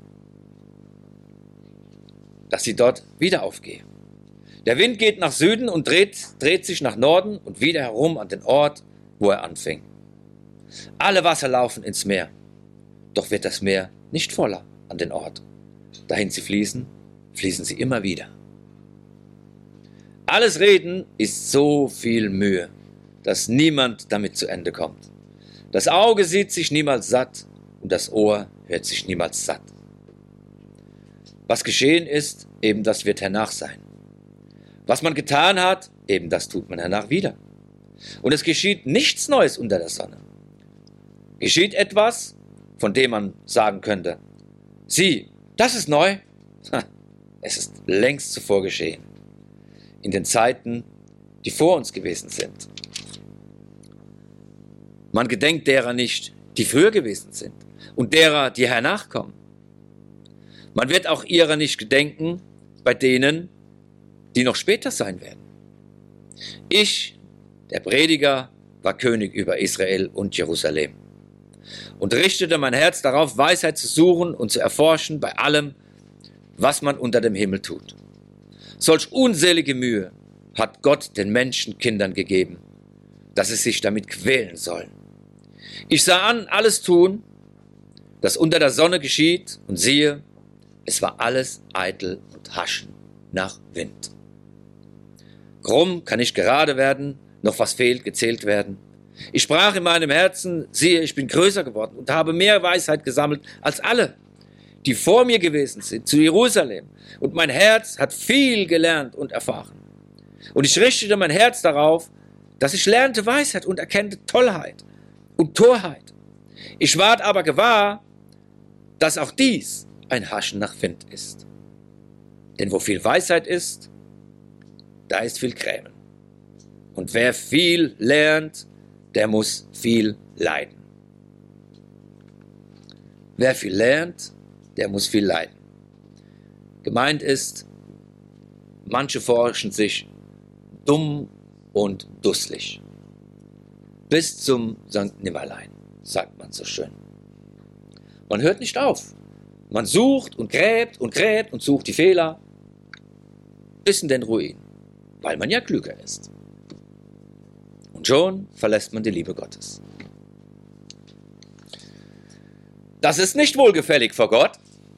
dass sie dort wieder aufgehe. Der Wind geht nach Süden und dreht sich nach Norden und wieder herum an den Ort, wo er anfing. Alle Wasser laufen ins Meer, doch wird das Meer nicht voller an den Ort. Dahin sie fließen, fließen sie immer wieder. Alles Reden ist so viel Mühe, dass niemand damit zu Ende kommt. Das Auge sieht sich niemals satt und das Ohr hört sich niemals satt. Was geschehen ist, eben das wird hernach sein. Was man getan hat, eben das tut man hernach wieder. Und es geschieht nichts Neues unter der Sonne. Geschieht etwas, von dem man sagen könnte, sieh, das ist neu. Es ist längst zuvor geschehen. In den Zeiten, die vor uns gewesen sind. Man gedenkt derer nicht, die früher gewesen sind und derer, die hernachkommen. Man wird auch ihrer nicht gedenken bei denen, die noch später sein werden. Ich, der Prediger, war König über Israel und Jerusalem und richtete mein Herz darauf, Weisheit zu suchen und zu erforschen bei allem, was man unter dem Himmel tut. Solch unselige Mühe hat Gott den Menschenkindern gegeben, dass sie sich damit quälen sollen. Ich sah an, alles tun, das unter der Sonne geschieht, und siehe, es war alles eitel und Haschen nach Wind. Krumm kann nicht gerade werden, noch was fehlt, gezählt werden. Ich sprach in meinem Herzen, siehe, ich bin größer geworden und habe mehr Weisheit gesammelt als alle, die vor mir gewesen sind, zu Jerusalem. Und mein Herz hat viel gelernt und erfahren. Und ich richtete mein Herz darauf, dass ich lernte Weisheit und erkannte Tollheit und Torheit. Ich ward aber gewahr, dass auch dies ein Haschen nach Wind ist. Denn wo viel Weisheit ist, da ist viel Grämen. Und wer viel lernt, der muss viel leiden. Wer viel lernt, der muss viel leiden. Gemeint ist, manche forschen sich dumm und dusselig. Bis zum St. Nimmerlein, sagt man so schön. Man hört nicht auf. Man sucht und gräbt und sucht die Fehler bis in den Ruin, weil man ja klüger ist. Und schon verlässt man die Liebe Gottes. Das ist nicht wohlgefällig vor Gott.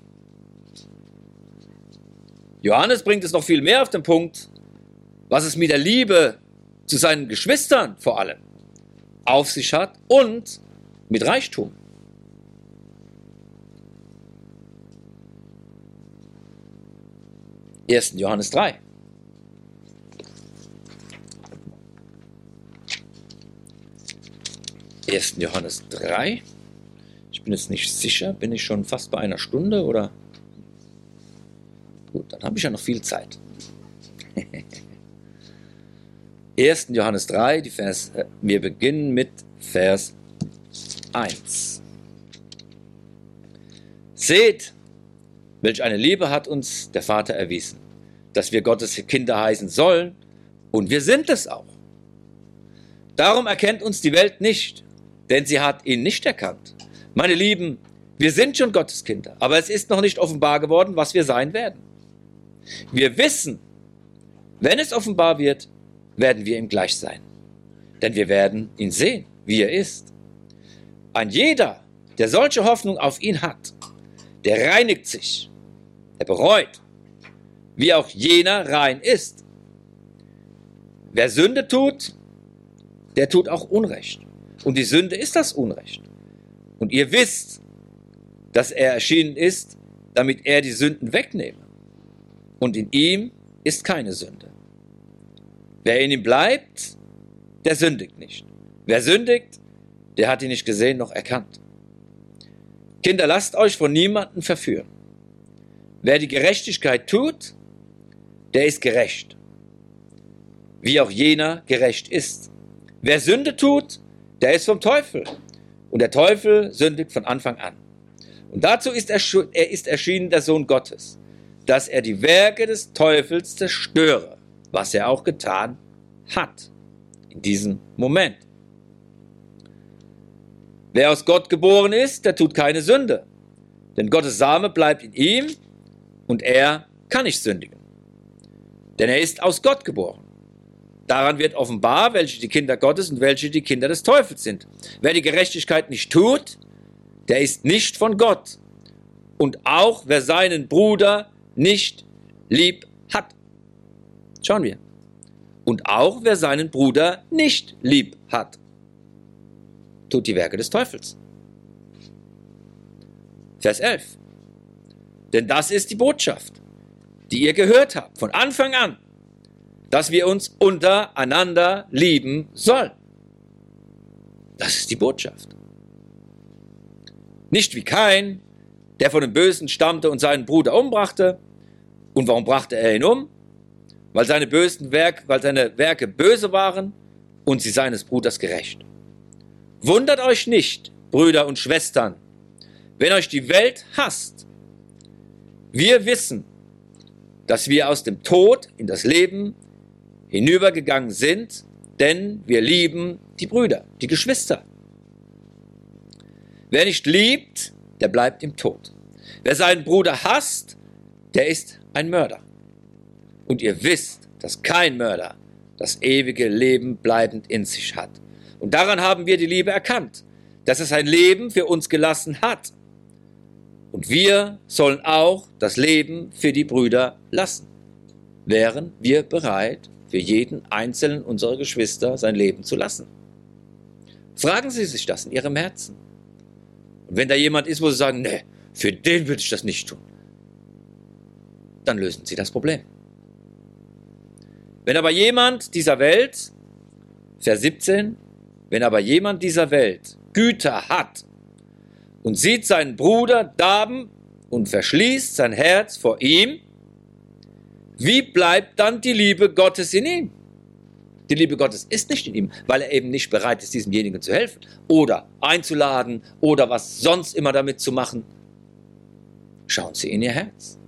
Johannes bringt es noch viel mehr auf den Punkt, was es mit der Liebe zu seinen Geschwistern vor allem auf sich hat und mit Reichtum. Ersten Johannes 3. Ersten Johannes 3. Ich bin jetzt nicht sicher, bin ich schon fast bei einer Stunde oder? Gut, dann habe ich ja noch viel Zeit. 1. Johannes 3, wir beginnen mit Vers 1. Seht, welch eine Liebe hat uns der Vater erwiesen, dass wir Gottes Kinder heißen sollen, und wir sind es auch. Darum erkennt uns die Welt nicht, denn sie hat ihn nicht erkannt. Meine Lieben, wir sind schon Gottes Kinder, aber es ist noch nicht offenbar geworden, was wir sein werden. Wir wissen, wenn es offenbar wird, werden wir ihm gleich sein. Denn wir werden ihn sehen, wie er ist. Ein jeder, der solche Hoffnung auf ihn hat, der reinigt sich, er bereut, wie auch jener rein ist. Wer Sünde tut, der tut auch Unrecht. Und die Sünde ist das Unrecht. Und ihr wisst, dass er erschienen ist, damit er die Sünden wegnehme. Und in ihm ist keine Sünde. Wer in ihm bleibt, der sündigt nicht. Wer sündigt, der hat ihn nicht gesehen noch erkannt. Kinder, lasst euch von niemandem verführen. Wer die Gerechtigkeit tut, der ist gerecht, wie auch jener gerecht ist. Wer Sünde tut, der ist vom Teufel. Und der Teufel sündigt von Anfang an. Und dazu ist er ist erschienen, der Sohn Gottes, dass er die Werke des Teufels zerstöre. was er auch getan hat in diesem Moment. Wer aus Gott geboren ist, der tut keine Sünde, denn Gottes Same bleibt in ihm und er kann nicht sündigen, denn er ist aus Gott geboren. Daran wird offenbar, welche die Kinder Gottes und welche die Kinder des Teufels sind. Wer die Gerechtigkeit nicht tut, der ist nicht von Gott. Und auch wer seinen Bruder nicht lieb hat. Schauen wir. Und auch wer seinen Bruder nicht lieb hat, tut die Werke des Teufels. Vers 11. Denn das ist die Botschaft, die ihr gehört habt von Anfang an, dass wir uns untereinander lieben sollen. Das ist die Botschaft. Nicht wie Kain, der von dem Bösen stammte und seinen Bruder umbrachte. Und warum brachte er ihn um? Weil seine Werke böse waren und sie seines Bruders gerecht. Wundert euch nicht, Brüder und Schwestern, wenn euch die Welt hasst. Wir wissen, dass wir aus dem Tod in das Leben hinübergegangen sind, denn wir lieben die Brüder, die Geschwister. Wer nicht liebt, der bleibt im Tod. Wer seinen Bruder hasst, der ist ein Mörder. Und ihr wisst, dass kein Mörder das ewige Leben bleibend in sich hat. Und daran haben wir die Liebe erkannt, dass er sein Leben für uns gelassen hat. Und wir sollen auch das Leben für die Brüder lassen. Wären wir bereit, für jeden einzelnen unserer Geschwister sein Leben zu lassen? Fragen Sie sich das in Ihrem Herzen. Und wenn da jemand ist, wo Sie sagen, nee, für den würde ich das nicht tun, dann lösen Sie das Problem. Wenn aber jemand dieser Welt, Vers 17, wenn aber jemand dieser Welt Güter hat und sieht seinen Bruder darben und verschließt sein Herz vor ihm, wie bleibt dann die Liebe Gottes in ihm? Die Liebe Gottes ist nicht in ihm, weil er eben nicht bereit ist, diesemjenigen zu helfen oder einzuladen oder was sonst immer damit zu machen. Schauen Sie in Ihr Herz.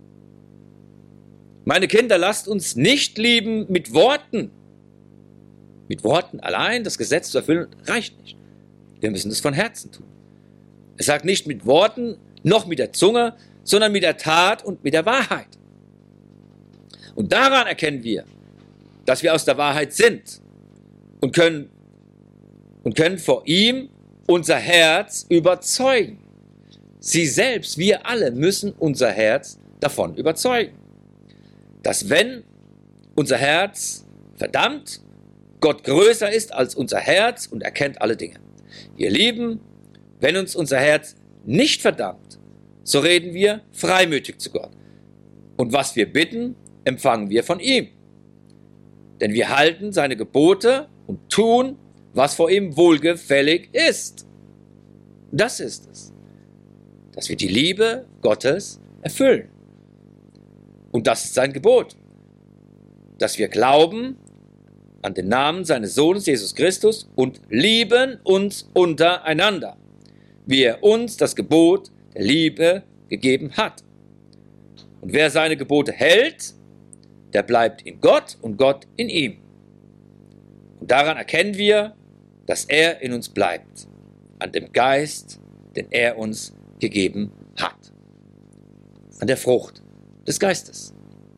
Meine Kinder, lasst uns nicht lieben mit Worten. Mit Worten allein das Gesetz zu erfüllen, reicht nicht. Wir müssen es von Herzen tun. Es sagt nicht mit Worten, noch mit der Zunge, sondern mit der Tat und mit der Wahrheit. Und daran erkennen wir, dass wir aus der Wahrheit sind und können vor ihm unser Herz überzeugen. Sie selbst, wir alle müssen unser Herz davon überzeugen, dass wenn unser Herz verdammt, Gott größer ist als unser Herz und erkennt alle Dinge. Ihr Lieben, wenn uns unser Herz nicht verdammt, so reden wir freimütig zu Gott. Und was wir bitten, empfangen wir von ihm. Denn wir halten seine Gebote und tun, was vor ihm wohlgefällig ist. Das ist es, dass wir die Liebe Gottes erfüllen. Und das ist sein Gebot, dass wir glauben an den Namen seines Sohnes Jesus Christus und lieben uns untereinander, wie er uns das Gebot der Liebe gegeben hat. Und wer seine Gebote hält, der bleibt in Gott und Gott in ihm. Und daran erkennen wir, dass er in uns bleibt, an dem Geist, den er uns gegeben hat, an der Frucht des Geistes.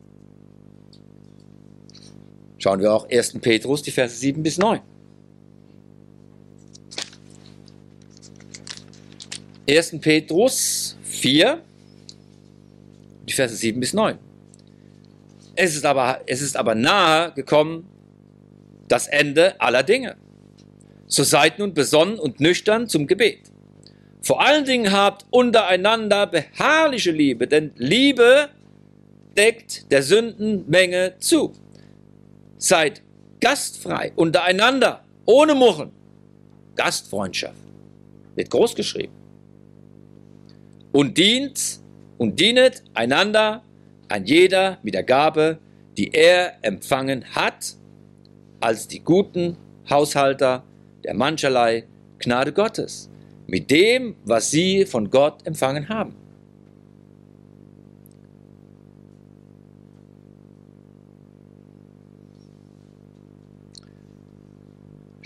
Schauen wir auch 1. Petrus, die Verse 7 bis 9. 1. Petrus 4, die Verse 7 bis 9. Es ist aber nahe gekommen das Ende aller Dinge. So seid nun besonnen und nüchtern zum Gebet. Vor allen Dingen habt untereinander beharrliche Liebe, denn Liebe deckt der Sündenmenge zu. Seid gastfrei untereinander, ohne Murren. Gastfreundschaft wird groß geschrieben. Und dienet einander, ein jeder mit der Gabe, die er empfangen hat, als die guten Haushalter der mancherlei Gnade Gottes, mit dem, was sie von Gott empfangen haben.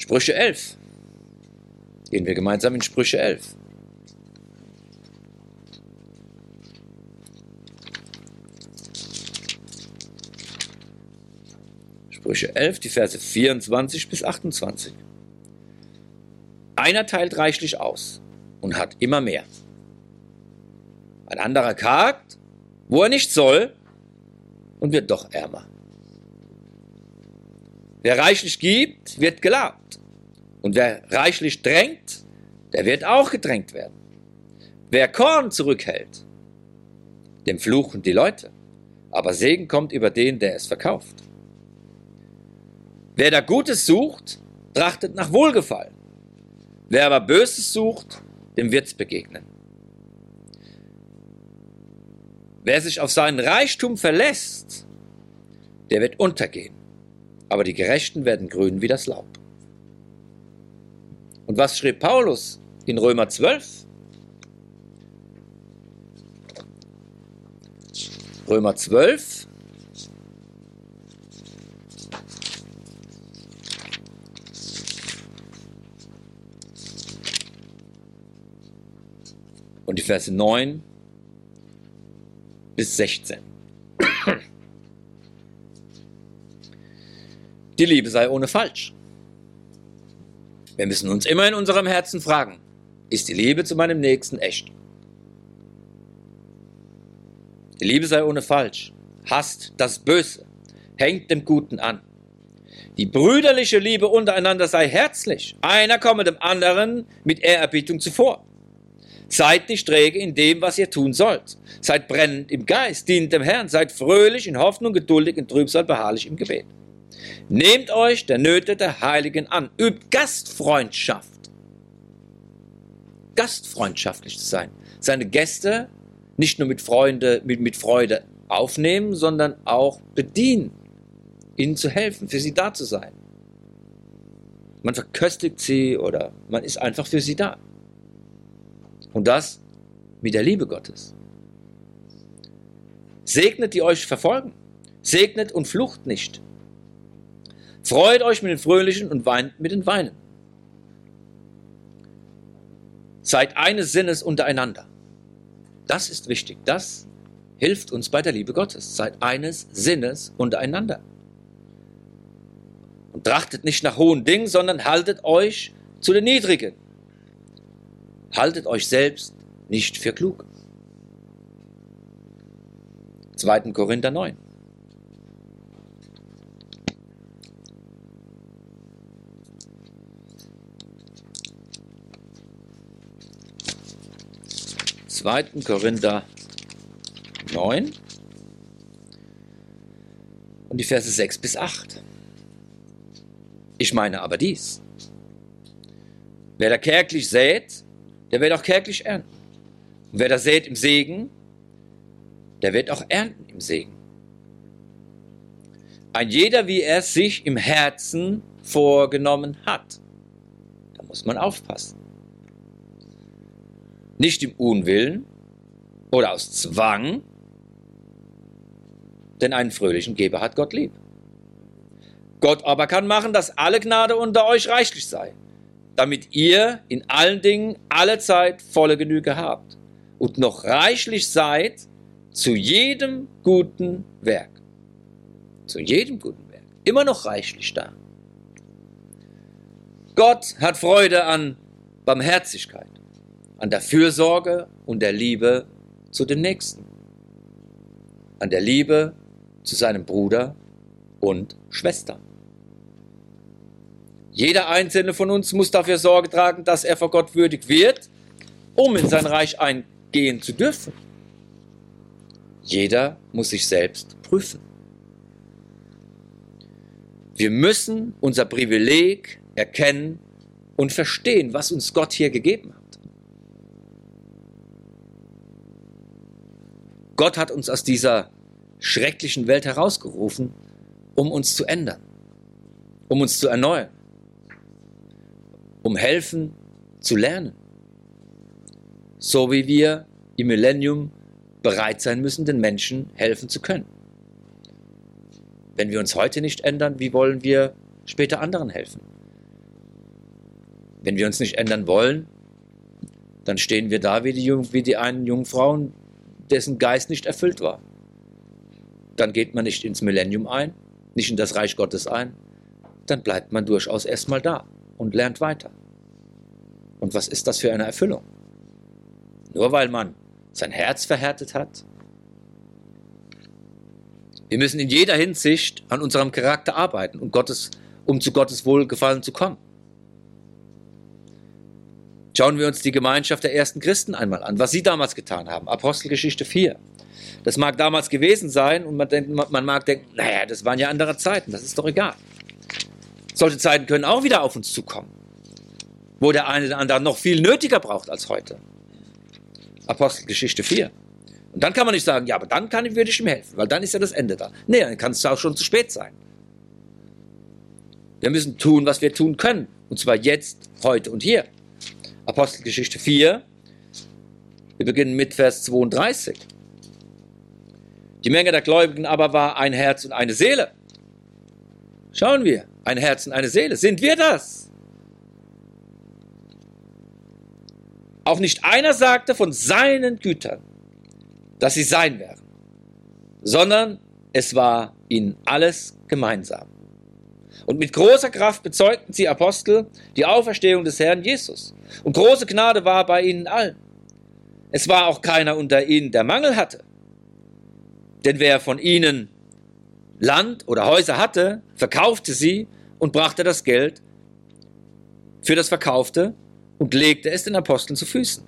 Sprüche 11. Gehen wir gemeinsam in Sprüche 11. Sprüche 11, die Verse 24 bis 28. Einer teilt reichlich aus und hat immer mehr. Ein anderer kargt, wo er nicht soll, und wird doch ärmer. Wer reichlich gibt, wird gelabt. Und wer reichlich drängt, der wird auch gedrängt werden. Wer Korn zurückhält, dem fluchen die Leute. Aber Segen kommt über den, der es verkauft. Wer da Gutes sucht, trachtet nach Wohlgefallen. Wer aber Böses sucht, dem wird's begegnen. Wer sich auf seinen Reichtum verlässt, der wird untergehen. Aber die Gerechten werden grün wie das Laub. Und was schrieb Paulus in Römer 12? Römer 12. Und die Verse 9 bis 16. Die Liebe sei ohne Falsch. Wir müssen uns immer in unserem Herzen fragen, ist die Liebe zu meinem Nächsten echt? Die Liebe sei ohne Falsch, hasst das Böse, hängt dem Guten an. Die brüderliche Liebe untereinander sei herzlich, einer komme dem anderen mit Ehrerbietung zuvor. Seid nicht träge in dem, was ihr tun sollt. Seid brennend im Geist, dient dem Herrn, seid fröhlich in Hoffnung, geduldig in Trübsal, beharrlich im Gebet. Nehmt euch der Nöte der Heiligen an, übt Gastfreundschaft. Gastfreundschaftlich zu sein. Seine Gäste nicht nur mit Freude aufnehmen, sondern auch bedienen, ihnen zu helfen, für sie da zu sein. Man verköstigt sie oder man ist einfach für sie da. Und das mit der Liebe Gottes. Segnet, die euch verfolgen. Segnet und flucht nicht. Freut euch mit den Fröhlichen und weint mit den Weinen. Seid eines Sinnes untereinander. Das ist wichtig. Das hilft uns bei der Liebe Gottes. Seid eines Sinnes untereinander. Und trachtet nicht nach hohen Dingen, sondern haltet euch zu den Niedrigen. Haltet euch selbst nicht für klug. 2. Korinther 9. Zweiten Korinther 9 und die Verse 6 bis 8. Ich meine aber dies: Wer da kärglich sät, der wird auch kärglich ernten. Und wer da sät im Segen, der wird auch ernten im Segen. Ein jeder, wie er sich im Herzen vorgenommen hat. Da muss man aufpassen. Nicht im Unwillen oder aus Zwang, denn einen fröhlichen Geber hat Gott lieb. Gott aber kann machen, dass alle Gnade unter euch reichlich sei, damit ihr in allen Dingen allezeit volle Genüge habt und noch reichlich seid zu jedem guten Werk. Zu jedem guten Werk. Immer noch reichlich da. Gott hat Freude an Barmherzigkeit, an der Fürsorge und der Liebe zu dem Nächsten, an der Liebe zu seinem Bruder und Schwester. Jeder Einzelne von uns muss dafür Sorge tragen, dass er vor Gott würdig wird, um in sein Reich eingehen zu dürfen. Jeder muss sich selbst prüfen. Wir müssen unser Privileg erkennen und verstehen, was uns Gott hier gegeben hat. Gott hat uns aus dieser schrecklichen Welt herausgerufen, um uns zu ändern, um uns zu erneuern, um helfen zu lernen. So wie wir im Millennium bereit sein müssen, den Menschen helfen zu können. Wenn wir uns heute nicht ändern, wie wollen wir später anderen helfen? Wenn wir uns nicht ändern wollen, dann stehen wir da wie die einen Jungfrauen, dessen Geist nicht erfüllt war. Dann geht man nicht ins Millennium ein, nicht in das Reich Gottes ein, dann bleibt man durchaus erstmal da und lernt weiter. Und was ist das für eine Erfüllung? Nur weil man sein Herz verhärtet hat? Wir müssen in jeder Hinsicht an unserem Charakter arbeiten, um zu Gottes Wohlgefallen zu kommen. Schauen wir uns die Gemeinschaft der ersten Christen einmal an, was sie damals getan haben. Apostelgeschichte 4. Das mag damals gewesen sein und man mag denken, naja, das waren ja andere Zeiten, das ist doch egal. Solche Zeiten können auch wieder auf uns zukommen, wo der eine den anderen noch viel nötiger braucht als heute. Apostelgeschichte 4. Und dann kann man nicht sagen, ja, aber dann würde ich ihm helfen, weil dann ist ja das Ende da. Nee, dann kann es auch schon zu spät sein. Wir müssen tun, was wir tun können. Und zwar jetzt, heute und hier. Apostelgeschichte 4. Wir beginnen mit Vers 32. Die Menge der Gläubigen aber war ein Herz und eine Seele. Schauen wir, ein Herz und eine Seele. Sind wir das? Auch nicht einer sagte von seinen Gütern, dass sie sein wären, sondern es war ihnen alles gemeinsam. Und mit großer Kraft bezeugten sie Apostel die Auferstehung des Herrn Jesus. Und große Gnade war bei ihnen allen. Es war auch keiner unter ihnen, der Mangel hatte. Denn wer von ihnen Land oder Häuser hatte, verkaufte sie und brachte das Geld für das Verkaufte und legte es den Aposteln zu Füßen.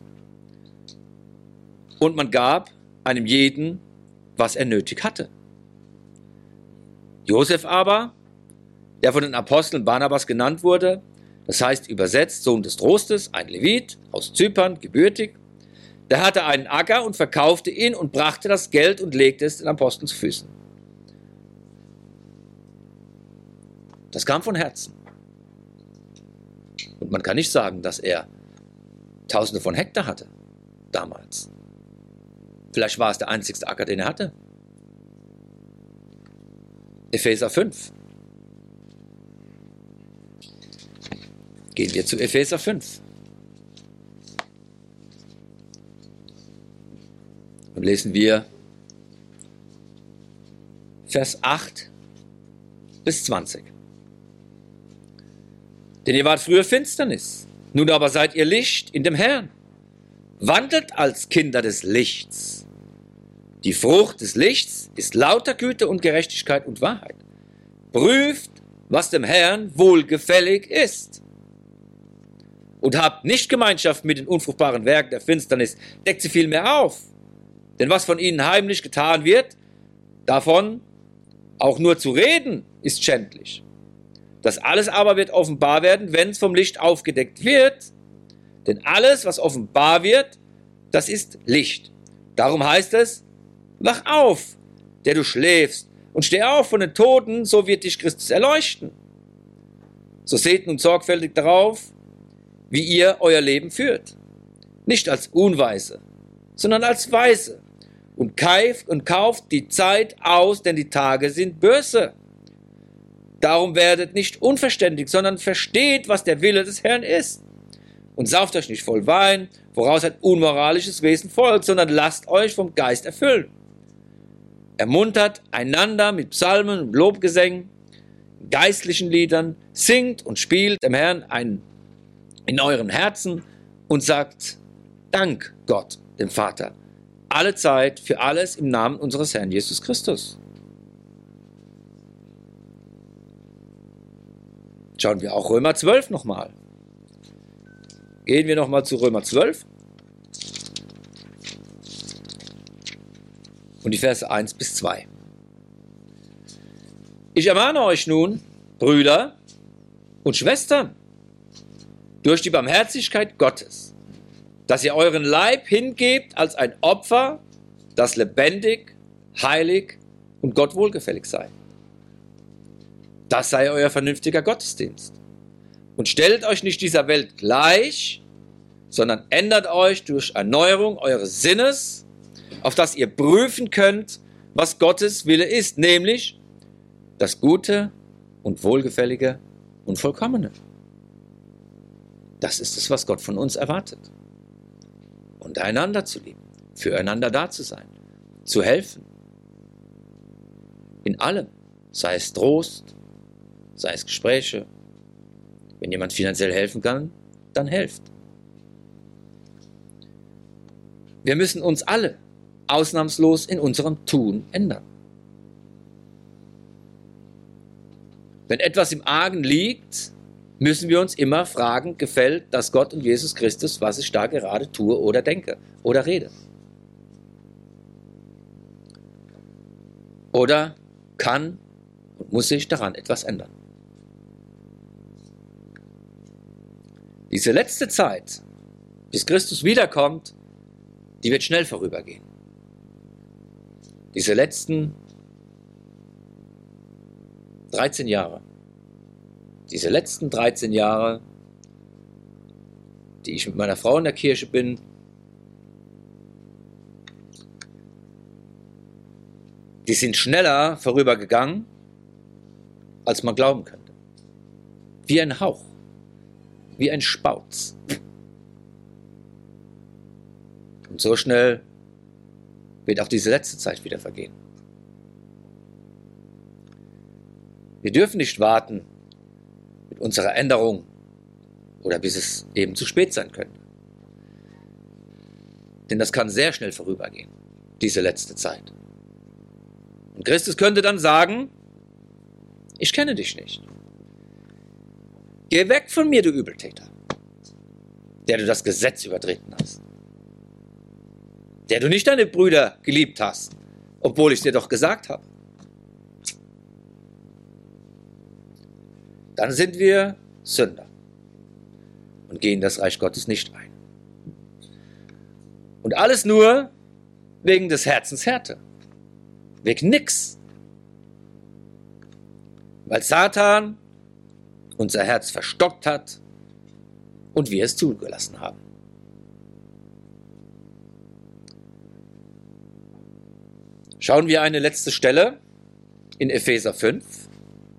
Und man gab einem jeden, was er nötig hatte. Josef aber, der von den Aposteln Barnabas genannt wurde, das heißt übersetzt Sohn des Trostes, ein Levit, aus Zypern, gebürtig, der hatte einen Acker und verkaufte ihn und brachte das Geld und legte es den Aposteln zu Füßen. Das kam von Herzen. Und man kann nicht sagen, dass er Tausende von Hektar hatte, damals. Vielleicht war es der einzigste Acker, den er hatte. Epheser 5. Gehen wir zu Epheser 5. Und lesen wir Vers 8 bis 20. Denn ihr wart früher Finsternis, nun aber seid ihr Licht in dem Herrn. Wandelt als Kinder des Lichts. Die Frucht des Lichts ist lauter Güte und Gerechtigkeit und Wahrheit. Prüft, was dem Herrn wohlgefällig ist. Und habt nicht Gemeinschaft mit den unfruchtbaren Werken der Finsternis, deckt sie vielmehr auf. Denn was von ihnen heimlich getan wird, davon auch nur zu reden, ist schändlich. Das alles aber wird offenbar werden, wenn es vom Licht aufgedeckt wird. Denn alles, was offenbar wird, das ist Licht. Darum heißt es, wach auf, der du schläfst, und steh auf von den Toten, so wird dich Christus erleuchten. So seht nun sorgfältig darauf, wie ihr euer Leben führt. Nicht als Unweise, sondern als Weise. Und kauft die Zeit aus, denn die Tage sind böse. Darum werdet nicht unverständig, sondern versteht, was der Wille des Herrn ist. Und sauft euch nicht voll Wein, woraus ein unmoralisches Wesen folgt, sondern lasst euch vom Geist erfüllen. Ermuntert einander mit Psalmen und Lobgesängen, geistlichen Liedern, singt und spielt dem Herrn in euren Herzen und sagt Dank Gott, dem Vater, alle Zeit für alles im Namen unseres Herrn Jesus Christus. Schauen wir auch Römer 12 nochmal. Gehen wir nochmal zu Römer 12. Und die Verse 1 bis 2. Ich ermahne euch nun, Brüder und Schwestern, durch die Barmherzigkeit Gottes, dass ihr euren Leib hingebt als ein Opfer, das lebendig, heilig und Gott wohlgefällig sei. Das sei euer vernünftiger Gottesdienst. Und stellt euch nicht dieser Welt gleich, sondern ändert euch durch Erneuerung eures Sinnes, auf dass ihr prüfen könnt, was Gottes Wille ist, nämlich das Gute und Wohlgefällige und Vollkommene. Das ist es, was Gott von uns erwartet. Untereinander zu lieben, füreinander da zu sein, zu helfen. In allem, sei es Trost, sei es Gespräche. Wenn jemand finanziell helfen kann, dann helft. Wir müssen uns alle ausnahmslos in unserem Tun ändern. Wenn etwas im Argen liegt, müssen wir uns immer fragen, gefällt das Gott und Jesus Christus, was ich da gerade tue oder denke oder rede? Oder kann und muss sich daran etwas ändern? Diese letzte Zeit, bis Christus wiederkommt, die wird schnell vorübergehen. Diese letzten 13 Jahre, die ich mit meiner Frau in der Kirche bin, die sind schneller vorübergegangen, als man glauben könnte. Wie ein Hauch, wie ein Spauz. Und so schnell wird auch diese letzte Zeit wieder vergehen. Wir dürfen nicht warten mit unserer Änderung oder bis es eben zu spät sein könnte. Denn das kann sehr schnell vorübergehen, diese letzte Zeit. Und Christus könnte dann sagen, ich kenne dich nicht. Geh weg von mir, du Übeltäter, der du das Gesetz übertreten hast, der du nicht deine Brüder geliebt hast, obwohl ich es dir doch gesagt habe. Dann sind wir Sünder und gehen das Reich Gottes nicht ein. Und alles nur wegen des Herzens Härte, wegen nix. Weil Satan unser Herz verstockt hat und wir es zugelassen haben. Schauen wir eine letzte Stelle in Epheser 5.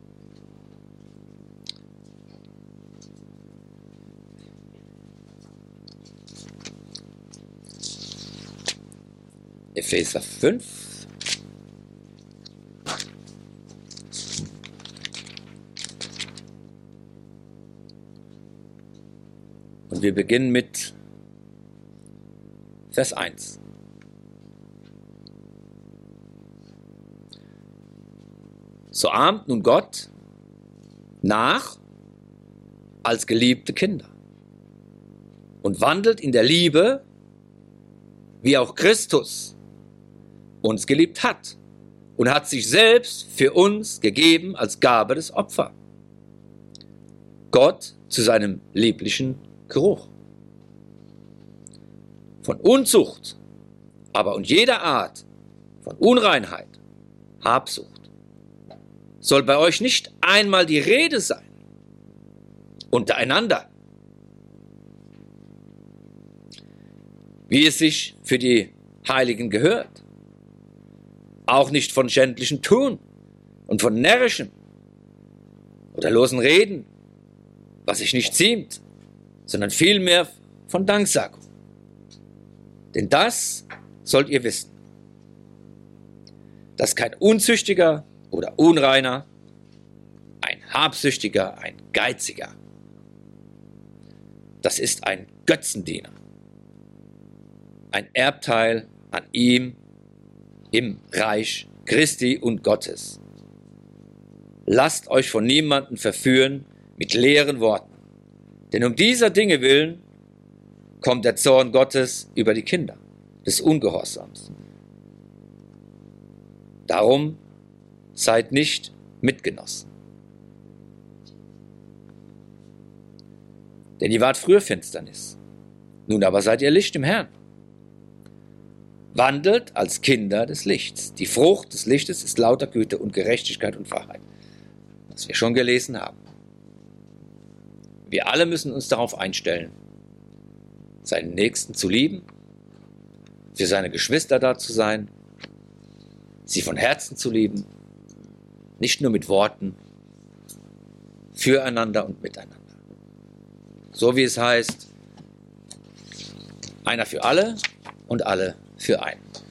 Epheser 5. Und wir beginnen mit Vers 1. So ahmt nun Gott nach als geliebte Kinder und wandelt in der Liebe, wie auch Christus uns geliebt hat und hat sich selbst für uns gegeben als Gabe des Opfers. Gott zu seinem lieblichen Geruch. Von Unzucht, aber und jeder Art von Unreinheit, Habsucht, soll bei euch nicht einmal die Rede sein, untereinander, wie es sich für die Heiligen gehört, auch nicht von schändlichem Tun und von närrischem oder losen Reden, was sich nicht ziemt, sondern vielmehr von Danksagung. Denn das sollt ihr wissen, dass kein Unzüchtiger oder Unreiner, ein Habsüchtiger, ein Geiziger, das ist ein Götzendiener, ein Erbteil an ihm im Reich Christi und Gottes. Lasst euch von niemandem verführen mit leeren Worten, denn um dieser Dinge willen kommt der Zorn Gottes über die Kinder des Ungehorsams. Darum seid nicht Mitgenossen. Denn ihr wart früher Finsternis, nun aber seid ihr Licht im Herrn. Wandelt als Kinder des Lichts. Die Frucht des Lichtes ist lauter Güte und Gerechtigkeit und Wahrheit, was wir schon gelesen haben. Wir alle müssen uns darauf einstellen, seinen Nächsten zu lieben, für seine Geschwister da zu sein, sie von Herzen zu lieben, nicht nur mit Worten, füreinander und miteinander, So wie es heißt, einer für alle und alle für einen.